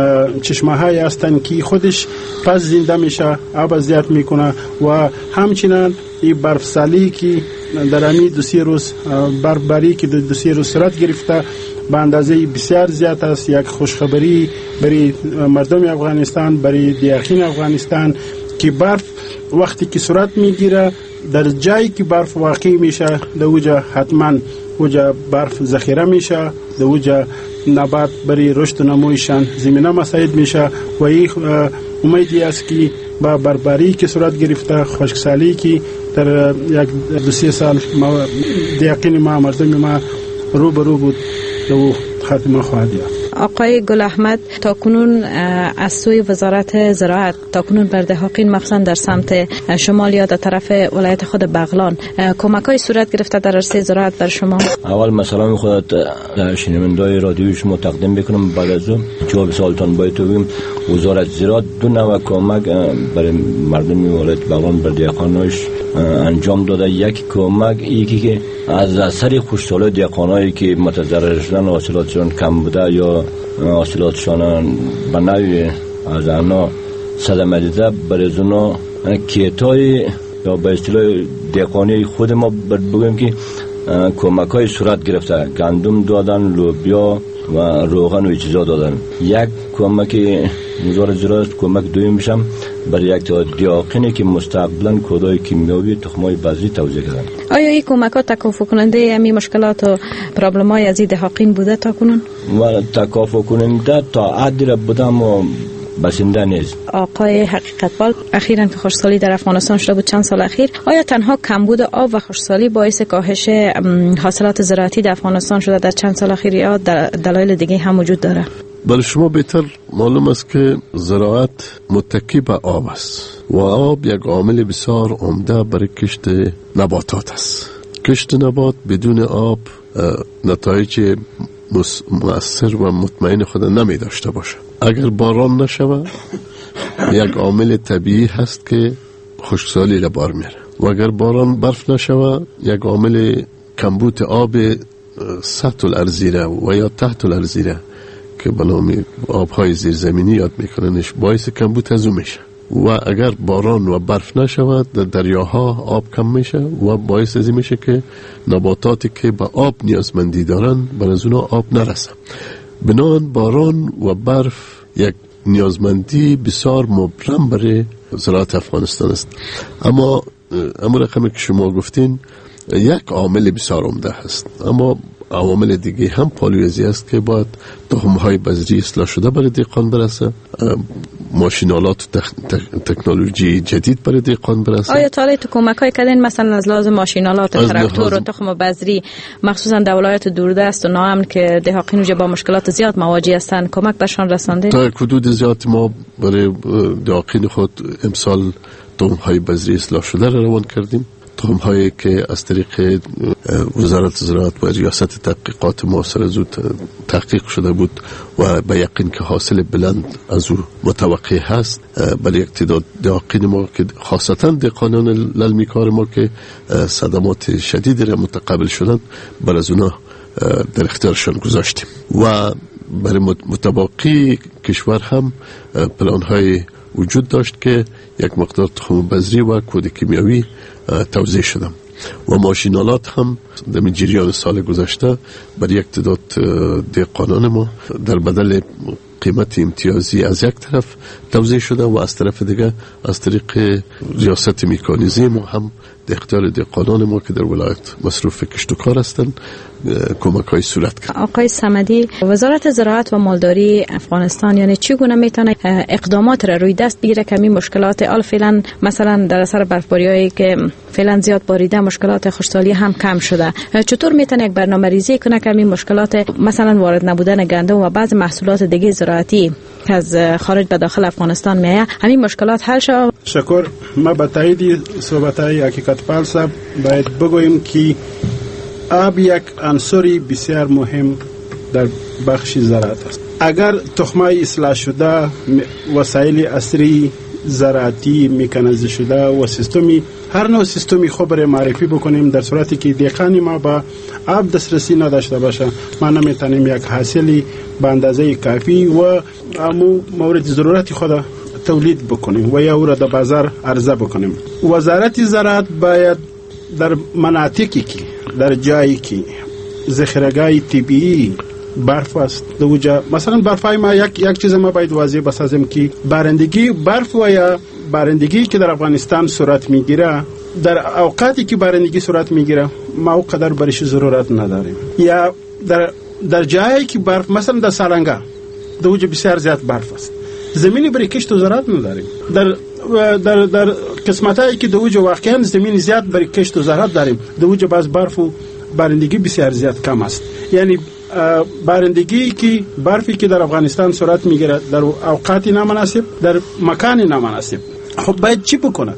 چشمه های هستن که خودش پس زنده میشه آب زیاد میکنه و همچنین این برف سالی که در امی دو سی روز برفباری که دو سی روز صورت گرفته به اندازه بسیار زیاد است، یک خوشخبری برای مردم افغانستان، برای دیاخین افغانستان که برف وقتی که صورت میگیره در جایی که برف واقع میشه در اوجا حتما اوجا برف ذخیره میشه، در اوجا نبات برای رشد و نمویشان زمینه مساعد میشه و این امیدی است که با برفباری که صورت گرفته خشکسالی که در یک دو سی سال دیاقین ما مردم ما رو به رو بود دو خاتمه خواهد یافت. آقای گل احمد، تا کنون از سوی وزارت زراعت تا کنون بر دهقان مخصوصا در سمت شمال یا در طرف ولایت خود بغلان کمک‌های صورت گرفته در عرصه زراعت بر شما؟ اول مثلا خودت شنوندای رادیوی شما تقدیم بکنم. بعد از اون جواب سوالتان باید بگم وزارت زراعت دو نوع کمک برای مردم ولایت بغلان بر دهقاناش انجام داده. یک کمک یکی که از اثر خشکسالی دهقانایی که متضرر شدن حاصلاتشان کم بوده یا حاصلاتشان به نوعی از آنها صدمه دیده برای اونا کیتای یا به اصطلاح دهقانی خود ما بگیم که کمک های صورت گرفته، گندم دادن، لوبیا و روغن و چیزا دادن. یک کمک وزارت زراعت کمک دویم میشم برای یک تا دیاقینی که مستقبلا کودای کیمیاوی تخمای بذری توزیع کردن. آیا این کمک ها تکافؤ کننده همین مشکلات و پرابلم های از این دهقین بوده تا کنون؟ و تکافؤ کننده تا حدی را بوده اما بسنده نیست. آقای حقیقتبال، اخیراً که خشکسالی در افغانستان شده بود چند سال اخیر، آیا تنها کمبود آب و خشکسالی باعث کاهش حاصلات زراعتی در افغانستان شده در چند سال اخیر یا دلایل دیگه هم وجود داره؟ برای شما بهتر معلوم است که زراعت متکی به آب است و آب یک عامل بسیار عمده برای کشت نباتات است. کشت نبات بدون آب نتایج مؤثر و مطمئن خود نمی داشته باشه. اگر باران نشوه یک عامل طبیعی هست که خشکسالی را بار میاره و اگر باران برف نشوه یک عامل کمبود آب سطح الارضی را و یا تحت الارضی را که به نام آبهای زیرزمینی یاد میکننش باعث کمبود از او میشه و اگر باران و برف نشود در دریاها آب کم میشه و باعث از این میشه که نباتاتی که به آب نیازمندی دارن بر از اونا آب نرسه. بنابراین باران و برف یک نیازمندی بسیار مبرم برای زراعت افغانستان است. اما اما رقمی که شما گفتین یک عامل بسیار عمده هست، اما عوامل دیگه هم پالیوزی است که باید تخم‌های بذری اصلاح شده برای دهقان برسه، ماشینالات و تکنولوژی جدید برای دهقان برسه. آیا تا حالا تو کمک‌های کردین مثلا از لازم ماشینالات و تراکتور و تخم بذری مخصوصا در ولایت دوردست و ناامن که دهقان وجه با مشکلات زیاد مواجه هستند کمک برشان رسانده؟ تا حدود زیاد ما برای دهقان خود امسال تخم‌های بذری اصلاح شده را روان کردیم، تخم هایی که از طریق وزارت زراعت و ریاست تحقیقات معاصر زود تحقیق شده بود و به یقین که حاصل بلند از او متوقع هست برای یک تعداد دهقان ما که خاصتا دهقانان للمی کار ما که صدمات شدیدی را متقابل شدن بر از اونا در اختیارشان گذاشتیم و برای متباقی کشور هم پلان های وجود داشت که یک مقدار تخم بذری و کود کیمیاوی توزیع شدم و ماشینالات هم در جریان سال گذشته بر یک تعداد دهقانان ما در بدل قیمت امتیازی از یک طرف توزیع شده و از طرف دیگه از طریق ریاست میکانیزی ما هم در اختیار دهقانان ما که در ولایت مصروف کشت و کار هستند کمک های صورت کرد. آقای صمدی، وزارت زراعت و مالداری افغانستان یعنی چگونه میتونه اقدامات را روی دست بگیره که این مشکلات آل فعلا مثلا در اثر برفباریایی که فعلا زیاد باریده مشکلات خشکسالی هم کم شده، چطور میتونه یک برنامه‌ریزی کنه که این مشکلات مثلا وارد نبودن گندم و بعض محصولات دیگه زراعتی که از خارج به داخل افغانستان میایه همین مشکلات حل شه؟ شکر. ما به تایید صحبت‌های حقیقت پال صاحب باید بگوییم که آب یک عنصری بسیار مهم در بخش زراعت است. اگر تخمای اصلاح شده، وسایل عصری زراعتی میکانیزه شده و سیستمی هر نوع سیستمی خوب را معرفی بکنیم، در صورتی که دهقان ما با آب دسترسی نداشته باشه ما نمیتونیم یک حاصلی به اندازه کافی و امو مورد ضرورت خود تولید بکنیم و یا او را در بازار عرضه بکنیم. وزارت زراعت باید در مناطقی که در جایی که ذخیره‌های طبیعی برف است دوجا مثلا برفای ما یک یک چیز ما باید واضح بسازیم که بارندگی برف و یا بارندگی که در افغانستان صورت میگیره در اوقاتی که بارندگی صورت میگیره ما او قدر برش ضرورت نداریم، یا در در جایی که برف مثلا در سالنگا دوجا بسیار زیاد برف است زمینی برای کشت و زراعت نداریم، در در در قسمتایی که دوجا واقعا زمین زیاد برای کشت و زراعت داریم دوجا باز برف و بارندگی بسیار زیاد کم است. یعنی بارندگی که برفی که در افغانستان صورت میگیره در اوقات نامناسب در مکان نامناسب، خب باید چی بکنه؟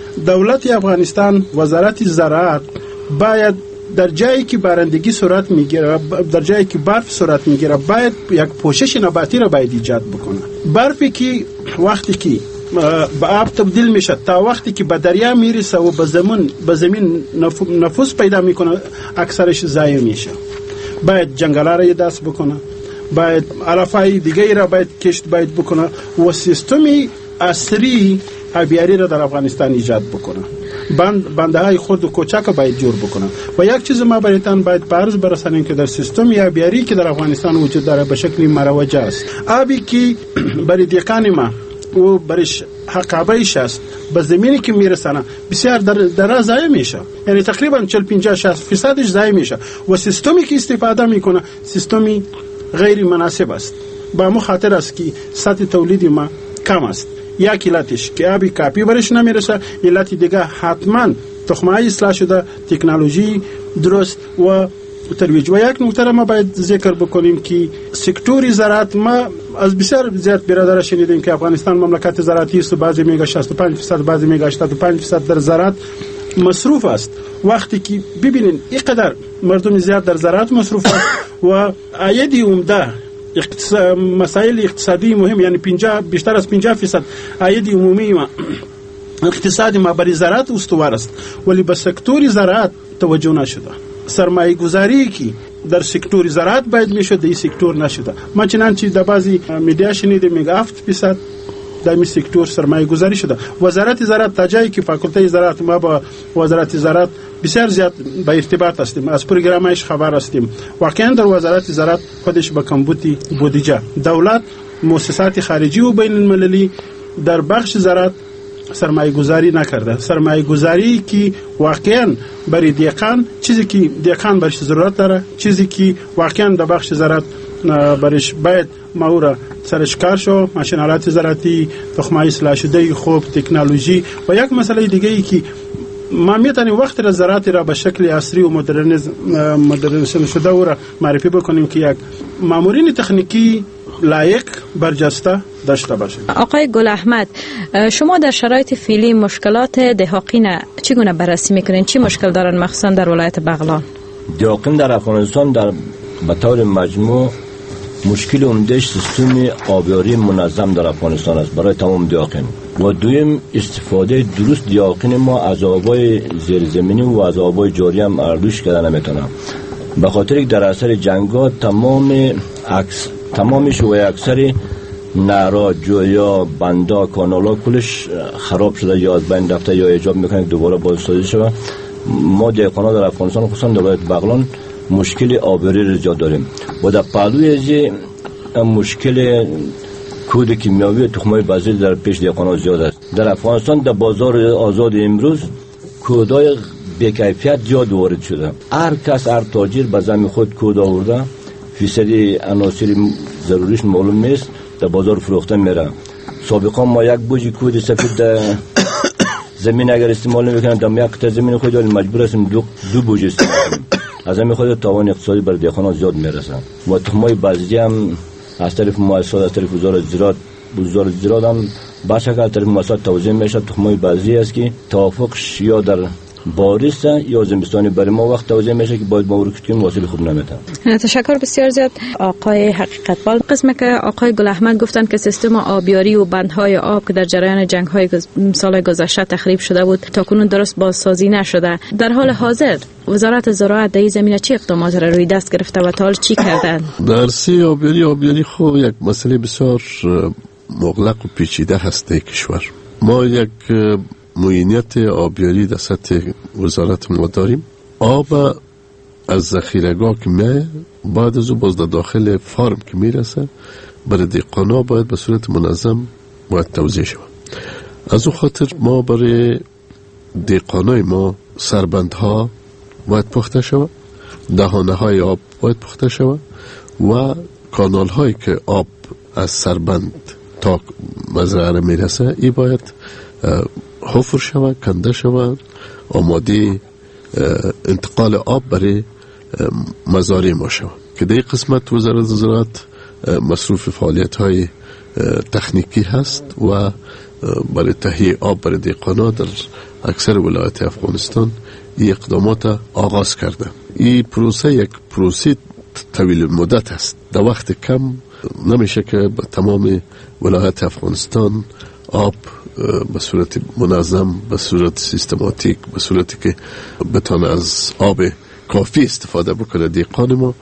دولت افغانستان وزارت زراعت باید در جایی که بارندگی صورت میگیره در جایی که برف صورت میگیره باید یک پوشش نباتی را باید ایجاد بکنه. برفی که وقتی که به آب تبدیل میشه تا وقتی که به دریا میرسه و به زمین به زمین نفوذ پیدا میکنه اکثرش ضایع میشه. باید جنگلا را دست بکنه، باید علفای دیگه را باید کشت باید بکنه و سیستمی عصری آبیاری را در افغانستان ایجاد بکنه، بند بنده های خرد و کوچک باید جور بکنه. و یک چیز ما برایتان باید برز برسانیم که در سیستم آبیاری که در افغانستان وجود داره به شکلی مروجه است. آبی که برای دهقان ما و برش حقابیش است به زمینی که میرسانه بسیار در در ضایع میشه، یعنی تقریبا چهل پنجاه شصت فیصدش ضایع میشه و سیستمی که استفاده میکنه سیستمی غیر مناسب است. با مو خاطر است که سطح تولیدی ما کم است. یک علتش که آبی کافی برش نمیرسه، علت دیگه حتما تخمای اصلاح شده، تکنولوژی درست و ترویج. و یک نکته ما باید ذکر بکنیم که سکتور زراعت ما از بسیار زیاد برادر شنیدیم که افغانستان مملکت زراعتی است و بعضی میگه شصت و پنج درصد بعضی میگه هشتاد و پنج درصد در زراعت مصروف است. وقتی که ببینین اینقدر مردم زیاد در زراعت مصروف است و عاید عمده اقتصاد مسائل اقتصادی مهم یعنی پنجاه بیشتر از پنجاه درصد عاید عمومی ما اقتصادی ما برای زراعت استوار است، ولی به سکتور زراعت توجه نشده. سرمایه گذاری که در سکتور زراعت باید میشد در این سکتور نشده. ما چنانچه در بعضی میدیا شنیدیم میگه هفت درصد در این سکتور سرمایه گذاری شده. وزارت زراعت تا جایی که فاکولته زراعت ما با وزارت زراعت بسیار زیاد با ارتباط هستیم، از پروگرامش خبر هستیم. واقعا در وزارت زراعت خودش با کمبودی بودجه دولت مؤسسات خارجی و بین المللی در بخش زراعت سرمایه گذاری نکرده. سرمایه گذاری که واقعا برای دیقان، چیزی که دیقان برش ضرورت داره، چیزی که واقعا در بخش زراعت برش باید مورا سرش کار شو، ماشینالات زراعتی، تخمه اصلاح شده خوب، تکنولوژی و یک مسئله دیگه ای که ما میتونیم وقت را زراعت را به شکل عصری و مدرنیزم مدرنیزم شده او را معرفی بکنیم که یک مامورین تکنیکی لایق برجسته داشته باشیم. آقای گل احمد، شما در شرایط فعلی مشکلات دهاقین چگونه بررسی میکنین؟ چی مشکل دارن مخصوصا در ولایت بغلان؟ دهاقین در افغانستان در به طور مجموع مشکل عمده‌اش سیستم آبیاری منظم در افغانستان است برای تمام دهاقین و دویم استفاده درست دهاقین ما از آبای زیرزمینی و از آبای جاری هم اردوش کردن نمیتونن، به خاطر که در اثر جنگ‌ها تمام عکس تمامش و اکثر نهرها، جویا، بندا، کانالا کلش خراب شده یا از بین رفته یا ایجاب میکنه دوباره بازسازی شود. ما دهقانا در افغانستان خصوصا در ولایت بغلان مشکل آبیاری را ایجاد داریم و در پهلوی از مشکل کود کیمیاوی تخمای بازی در پیش دهقانا زیاد است. در افغانستان در بازار آزاد امروز کودای بی‌کیفیت زیاد وارد شده. هر کس هر تاجر به زمین خود کود آورده، فیصدی عناصر ضروریش معلوم نیست، در بازار فروخته میره. سابقا ما یک بوجی کود سفید در زمین اگر استعمال نمیکنیم در یک قطعه زمین خود مجبور هستیم دو دو بوجی استعمال کنیم. از همین خود تاوان اقتصادی بر دهقانان زیاد میرسه و تخمای بذری هم از طرف مؤسسات از طرف وزارت زراعت وزارت زراعت هم باشه که از طرف مؤسسات توزیع میشه. تخمای بذری است که توافقش یا در باریست یا زمستانی برای ما وقت توزیع میشه که باید ما رو کنیم واسه خوب نمیتن. تشکر بسیار زیاد آقای حقیقت بال. قسمه که آقای گل احمد گفتن که سیستم آبیاری و بندهای آب که در جریان جنگ‌های سال گذشته تخریب شده بود تاکنون درست بازسازی نشده. در حال حاضر وزارت زراعت در این زمینه چه اقدامات را روی دست گرفته و تا حال چی کردن؟ در سی آبیاری آبیاری خو یک مسئله بسیار مغلق و پیچیده هست در کشور. ما یک معاینت آبیاری در سطح وزارت ما داریم. آب از ذخیره‌گاه که میاد بعد از او باز در داخل فارم که میرسه برای دهقانا باید به صورت منظم باید توزیع شود. از او خاطر ما برای دهقانای ما سربندها باید پخته شود، دهانه های آب باید پخته شود و کانال هایی که آب از سربند تا مزرعه میرسه ای باید حفر شود، کنده شود، آماده انتقال آب برای مزارع ما شود که در این قسمت وزارت زراعت مصروف فعالیت های تکنیکی هست و برای تهیه آب برای دهقانا در اکثر ولایات افغانستان این اقدامات آغاز کرده. این پروسه یک پروسه طویل مدت است. در وقت کم نمیشه که به تمام ولایات افغانستان آب به صورت منظم، به صورت سیستماتیک، به صورتی که بتانه از آب کافی استفاده بکنه دهقان ما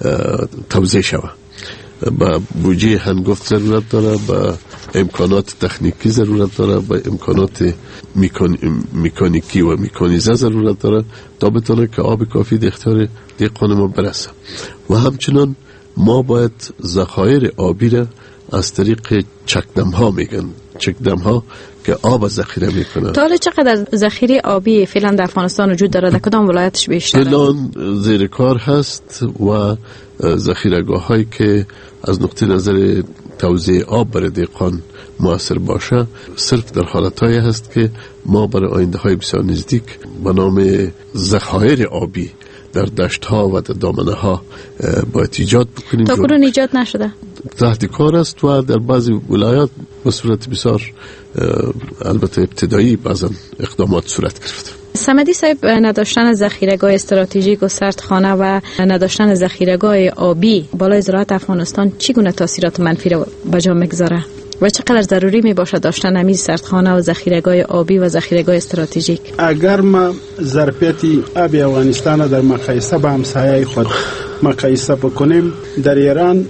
توزیع شود. با بودجه هنگفت ضرورت داره، با امکانات تکنیکی ضرورت داره، با امکانات میکان... میکانیکی و میکانیزه ضرورت داره تا بتانه که آب کافی در اختیار دهقان ما برسه. و همچنان ما باید ذخایر آبی را از طریق چکدم ها میگن، چکدم ها که آب ذخیره میکنن. تا حالا چقدر ذخیره آبی فعلا در افغانستان وجود داره؟ در کدام ولایتش بیشتره؟ فعلا زیر کار هست و ذخیره‌گاه هایی که از نقطه نظر توزیع آب برای دهقان مؤثر باشه صرف در حالتهایی هست که ما برای آینده های بسیار نزدیک به نام ذخایر آبی در دشت ها و در دامنه ها باید ایجاد بکنیم. تا کنون ایجاد نشده؟ تحت کار است و در بعضی ولایات به صورت بسیار البته ابتدایی بعضا اقدامات صورت گرفته. صمدی صاحب، نداشتن ذخیره‌گاه استراتژیک و سردخانه و نداشتن ذخیره‌گاه آبی بالای زراعت افغانستان چگونه تاثیرات منفی را به جا میگذاره و چقدر ضروری می باشه داشتن همین سردخانه و ذخیره‌گاه آبی و ذخیره‌گاه استراتژیک؟ اگر ما ظرفیت آب افغانستان در مقایسه با همسایه خود مقایسه بکنیم، در ایران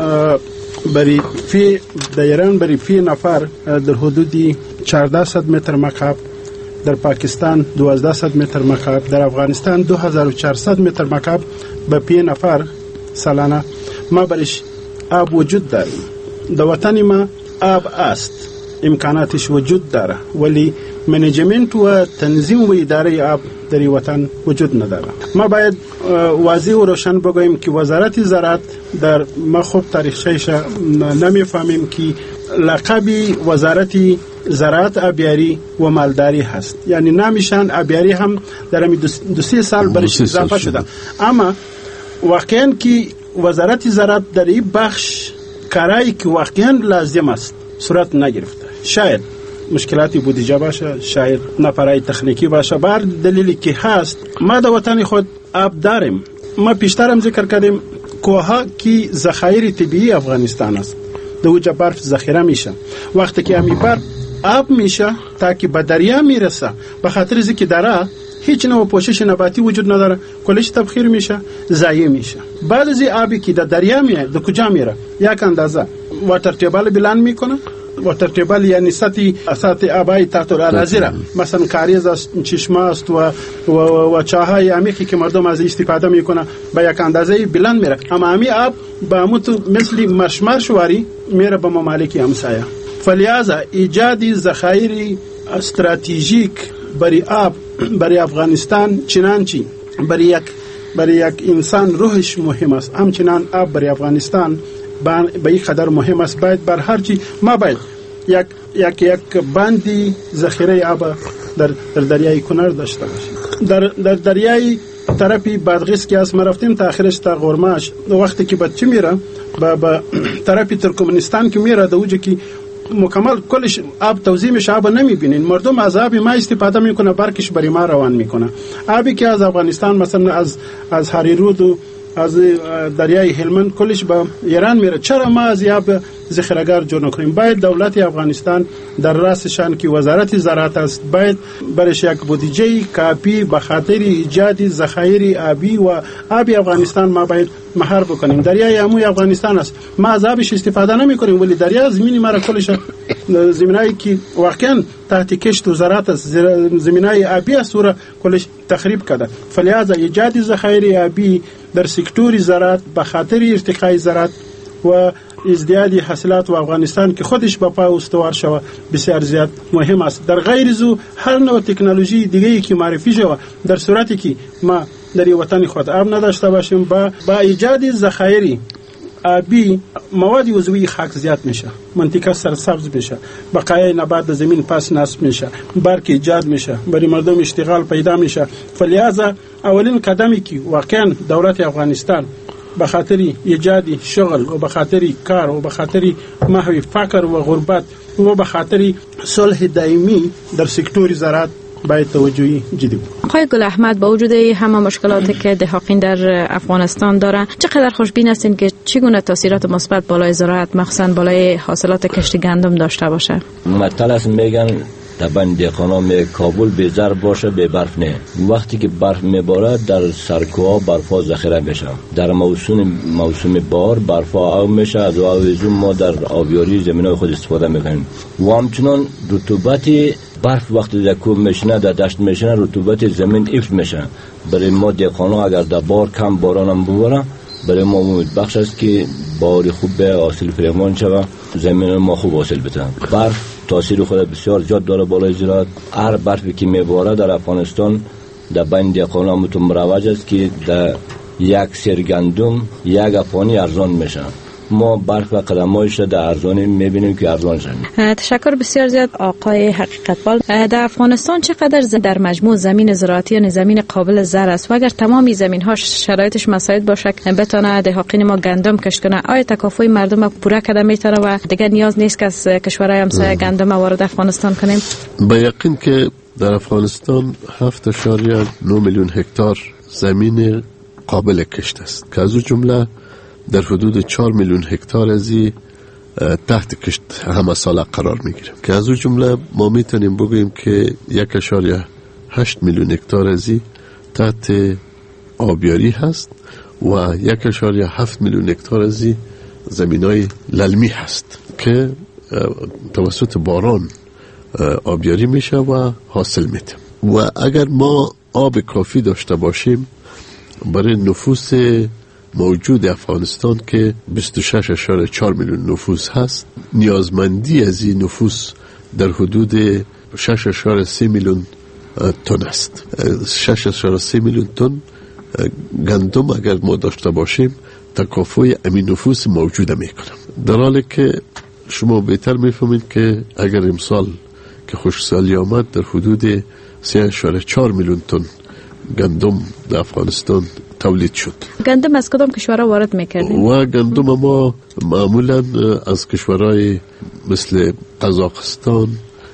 برای فی در ایران برای فی نفر در حدود چهارده متر مکعب، در پاکستان دوازده متر مکعب، در افغانستان دو هزار و چهارصد متر مکعب به پی نفر سالانه ما برش آب وجود داریم. در وطن ما آب است، امکاناتش وجود داره، ولی منیجمنت و تنظیم و اداره آب در وطن وجود نداره. ما باید واضح و روشن بگوییم که وزارت زراعت در ما خوب تاریخچه‌اش نمیفهمیم که لقب وزارت زراعت آبیاری و مالداری هست، یعنی نمیشن آبیاری هم در همین دو سه سال برش اضافه شده، اما واقعا که وزارت زراعت در این بخش کارایی که واقعا لازم است صورت نگرفته. شاید مشکلاتی بودجه باشه، شاید نفرای تکنیکی باشه، بر دلیلی که هست ما در وطن خود آب داریم. ما پیشتر هم ذکر کردیم کوها که ذخایر طبیعی افغانستان است، در اوجا برف ذخیره میشه، وقتی که همی برف آب میشه تا که به دریا میرسه، به خاطر از که دریا هیچ نوع پوشش نباتی وجود نداره، کلش تبخیر میشه، ضایع میشه. بعد از آبی که در دریا میاد در کجا میره؟ یک اندازه واتر تیبل بلند میکنه. واتر تیبل یعنی سطح سطح آبی تحت الاراضی را، مثلا کاریز است، چشمه است و و, و چاهای عمیقی که مردم از استفاده میکنه به یک اندازه بلند میره، اما همی آب به مت مثل مرشمرش واری میره به ممالک همسایه. فلذا ایجاد ذخایر استراتژیک برای آب برای افغانستان چنانچه برای یک برای یک انسان روحش مهم است، همچنان آب برای افغانستان به این قدر مهم است. باید بر هر چی ما باید یک یک یک بندی ذخیره آب در در دریای کنر داشته باشیم. در در دریای طرفی بادغیس که از ما رفتیم تا آخرش تا غرماش، وقتی که بچه میره به به طرفی ترکمنستان که میره، دوجه که مکمل کلش آب توزیع میشه، آب نمیبینین. مردم از آب ما استفاده میکنه، برکش بری ما روان میکنه. آبی که از افغانستان مثلا از از هریرود و از دریای هلمند کلش به ایران میره، چرا ما از آب ذخیره‌گاه جور نکنیم؟ باید دولت افغانستان در راسشان که وزارت زراعت است باید برش یک بودجه کافی به خاطر ایجاد ذخایر آبی و آب افغانستان ما باید مهار بکنیم. دریای عموی افغانستان است، ما از آبش استفاده نمی کنیم، ولی دریا زمینی ما را کلش زمینایی که واقعا تحت کشت و زراعت است، زمینای آبی است و کلش تخریب کرده. فلذا ایجاد ذخایر آبی در سکتور زراعت به خاطر ارتقای زراعت و ازدیاد حاصلات و افغانستان که خودش به پا استوار شود بسیار زیاد مهم است. در غیر زو هر نوع تکنولوژی دیگه‌ای که معرفی شود، در صورتی که ما در وطن خود آب نداشته باشیم، با با ایجاد ذخایر آبی مواد عضوی خاک زیاد میشه، منطقه سرسبز میشه، بقایای نبات در زمین پس نصب میشه، برق ایجاد میشه، برای مردم اشتغال پیدا میشه. فلذا اولین قدمی که واقعا دولت افغانستان به خاطر ایجاد شغل و به خاطر کار و به خاطر محو فقر و غربت و به خاطر صلح دائمی در سکتور زراعت باید توجهی جدی بود. آقای گل احمد، با وجود همه مشکلاتی که دهقان در افغانستان دارن، چقدر خوشبین هستین که چگونه تاثیرات مثبت بالای زراعت مخصوصا بالای حاصلات کشت گندم داشته باشه؟ مثلا است میگن طبعا دهقانا می کابل به زر باشه به برف نه. وقتی که برف میبارد در سرکوها برفا ذخیره میشه، در موسم موسم بهار برفا آب میشه، از آویزون ما در آبیاری زمینای خود استفاده میکنیم. و همچنان رطوبت برف وقتی در کوه میشنه در دشت میشنه رطوبت زمین حفظ میشه. برای ما دهقانا اگر در بار کم باران هم بباره برای ما امید بخش است که باری خوب به حاصل فراوان شود، زمین ما خوب حاصل بده. برف تاثیر خود بسیار زیاد داره بالای زراعت. هر برفی که میباره در افغانستان در بین دهقانا متون مروج است که در یک سر گندم یک افغانی ارزان میشه. ما برف و قدمایش در ارزانی میبینیم که ارزان شد. تشکر بسیار زیاد آقای حقیقتپال. در افغانستان چقدر در مجموع زمین زراعتی یا زمین قابل زرع است و اگر تمامی زمین ها شرایطش مساعد باشه بتونه دهقان ما گندم کشت کنه، آیا تکافؤ مردم پوره کرده میتونه و دیگه نیاز نیست که از کشورهای همسایه گندم وارد افغانستان کنیم؟ به یقین که در افغانستان هفت اشاریه نه میلیون هکتار زمین قابل کشت است که از اون جمله در حدود چهار میلیون هکتار ازی تحت کشت همه ساله قرار میگیره که از اون جمله ما میتونیم بگوییم که یک اشاریه هشت میلیون هکتار ازی تحت آبیاری هست و یک اشاریه هفت میلیون هکتار ازی زمینای للمی هست که توسط باران آبیاری میشه و حاصل میده. و اگر ما آب کافی داشته باشیم برای نفوس موجود افغانستان که بیست و شش اشاره چهار میلیون نفوس هست، نیازمندی از این نفوس در حدود شش اشاره سه میلیون تن است. شش اشاره سه میلیون تن گندم اگر ما داشته باشیم تکافوی امین نفوس موجوده میکنه، در حالی که شما بهتر میفهمید که اگر امسال که خشکسالی آمد در حدود سه اشاره چهار میلیون تن گندم در افغانستان تولید شد. گندم از کدام کشورها وارد میکردیم؟ و گندم ما معمولا از کشورهای مثل قزاقستان،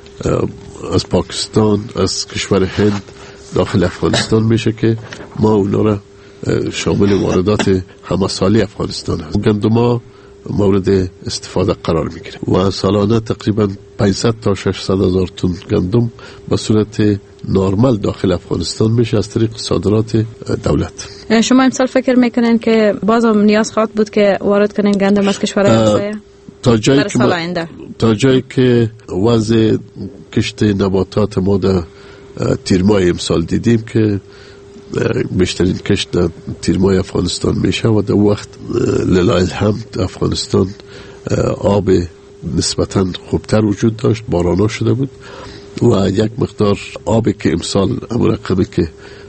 از پاکستان، از کشور هند داخل افغانستان میشه که ما اونا را شامل واردات همه سالی افغانستان هست. گندم ها مورد استفاده قرار میگیره و سالانه تقریبا پانصد تا ششصد هزار تن گندم به صورت نرمال داخل افغانستان میشه از طریق صادرات دولت. شما امسال فکر میکنین که باز هم نیاز خواهد بود که وارد کنین گندم از کشورهای همسایه؟ تا جایی که ما... تا جایی که وضع کشت نباتات ما در تیر ماه امسال دیدیم که بیشترین کشت در تیر ماه افغانستان میشه و در وقت لله الحمد افغانستان آب نسبتاً خوبتر وجود داشت، بارانا شده بود و یک مقدار آبی که امسال اما رقمی که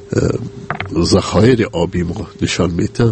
ذخایر آبی ما نشان میده،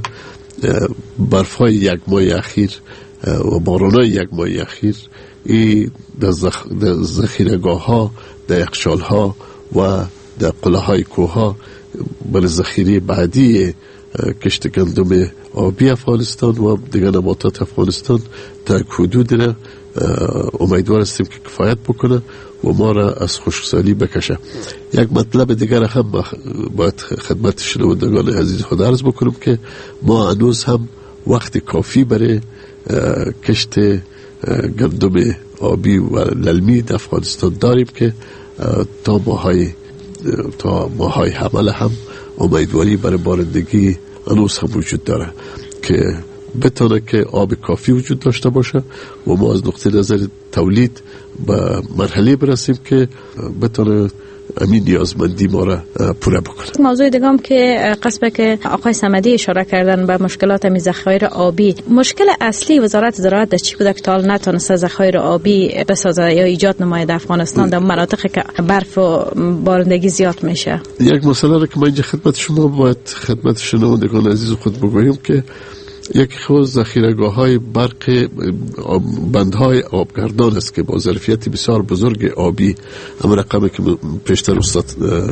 برفای یک ماه اخیر و بارانای یک ماه اخیر ای در زخ... ذخیره‌گاه ها، در یخچال ها و در قله های کوه ها برای ذخیره بعدی کشت گندم آبی افغانستان و دیگر نباتات افغانستان تا حدود را امیدوار هستیم که کفایت بکنه و ما را از خشکسالی بکشه. یک مطلب دیگر هم باید خدمت شنوندگان عزیز خود عرض بکنم که ما هنوز هم وقت کافی برای کشت گندم آبی و للمی در افغانستان داریم که تا ماهای تا ماهای حمل هم امیدواری برای بارندگی هنوز هم وجود داره که بتونه که آب کافی وجود داشته باشه و ما از نقطه نظر تولید به مرحله برسیم که بتونه امین نیازمندی ما را پوره بکنه. موضوع دیگه هم که قسمه که آقای صمدی اشاره کردن به مشکلات می ذخایر آبی، مشکل اصلی وزارت زراعت در چی بوده که تا نتونسته ذخایر آبی بسازه یا ایجاد نماید افغانستان در مناطقی که برف و بارندگی زیاد میشه؟ یک مسئله را که من اینجا خدمت شما باید خدمت شنوندگان عزیز خود بگویم که یکی خود ذخیره‌گاه های برق بندهای آبگردان است که با ظرفیت بسیار بزرگ آبی، اما رقمی که پیشتر استاد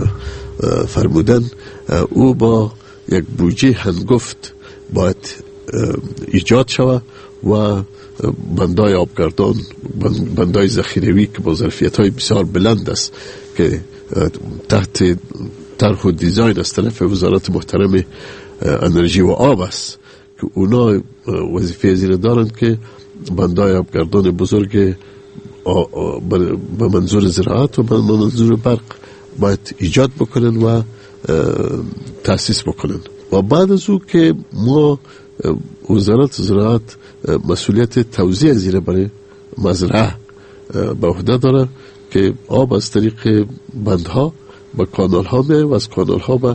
فرمودن، او با یک بودجه هنگفت باید ایجاد شود و بندهای آبگردان، بندهای ذخیروی که با ظرفیت های بسیار بلند است که تحت طرح و دیزاین از طرف وزارت محترم انرژی و آب است که اونا وظیفه زیر دارند که بندهای آبگردان بزرگ به منظور زراعت و به منظور برق باید ایجاد بکنن و تأسیس بکنن و بعد از او که ما وزارت زراعت مسئولیت توزیع زیر برای مزرعه به عهده داره که آب از طریق بندها به کانال ها میه و از کانال ها به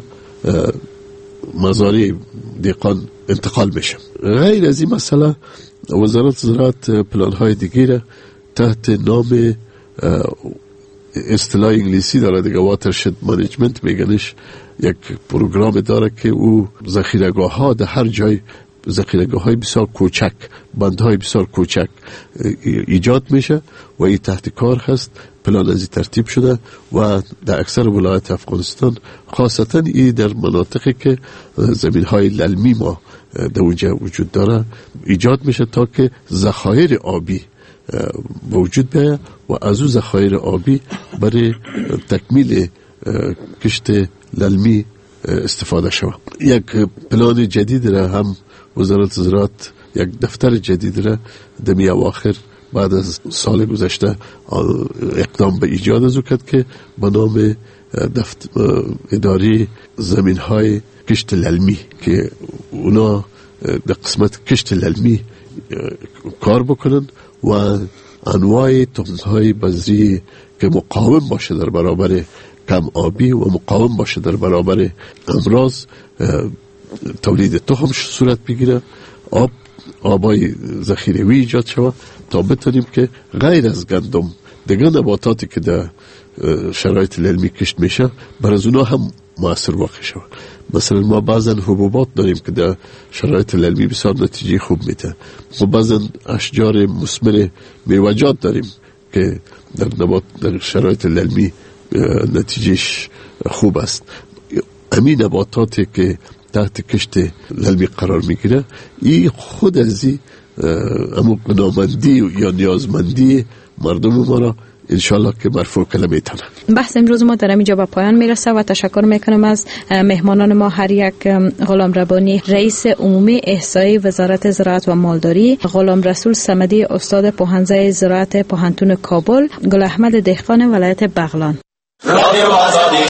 مزارع دیقان انتقال میشه. غیر از این مسئله وزارت زراعت پلان های دیگه تحت نام اصطلاح انگلیسی داره دیگه، واترشد مانیجمنت میگنش، یک پروگرام داره که او ذخیره‌گاه ها در هر جای ذخیره‌گاه های بسیار کوچک، بندهای بسیار کوچک ایجاد میشه و این تحت کار هست. پلان از این ترتیب شده و در اکثر ولایت افغانستان، خاصتا این در مناطقی که زمین های للمی ما در اونجا وجود داره ایجاد میشه تا که ذخایر آبی وجود بیاید و از او ذخایر آبی برای تکمیل کشت للمی استفاده شود. یک پلان جدید را هم وزارت زراعت، یک دفتر جدید را دمی اواخر بعد از سال گذشته اقدام به ایجاد از او کرد که به نام دفتر اداری زمین های کشت للمی که اونا در قسمت کشت للمی کار بکنن و انواع تخم‌های بذری که مقاوم باشه در برابر کم آبی و مقاوم باشه در برابر امراض تولید تخم صورت بگیره، آب آبای ذخیروی ایجاد شود تا بتونیم که غیر از گندم دیگه نباتاتی که در شرایط علمی کشت میشه بر از اونا هم مؤثر واقع شود. مثلا ما بعضا حبوبات داریم که در شرایط علمی بسیار نتیجه خوب میده. ما بعضا اشجار مثمر میوه‌جات داریم که در نبات در شرایط علمی نتیجهش خوب است. همین نباتاتی که تحت کشت علمی قرار میگیره این خود از این امو قنامندی یا نیازمندی مردم ما را انشالله که مرفوع کله میتونه. بحث امروز ما در اینجا به پایان میرسه و تشکر میکنم از مهمانان ما، هر یک غلام ربانی رئیس عمومی احصایی وزارت زراعت و مالداری، غلام رسول صمدی استاد پوهنځی زراعت پوهنتون کابل، گل احمد دهقان ولایت بغلان.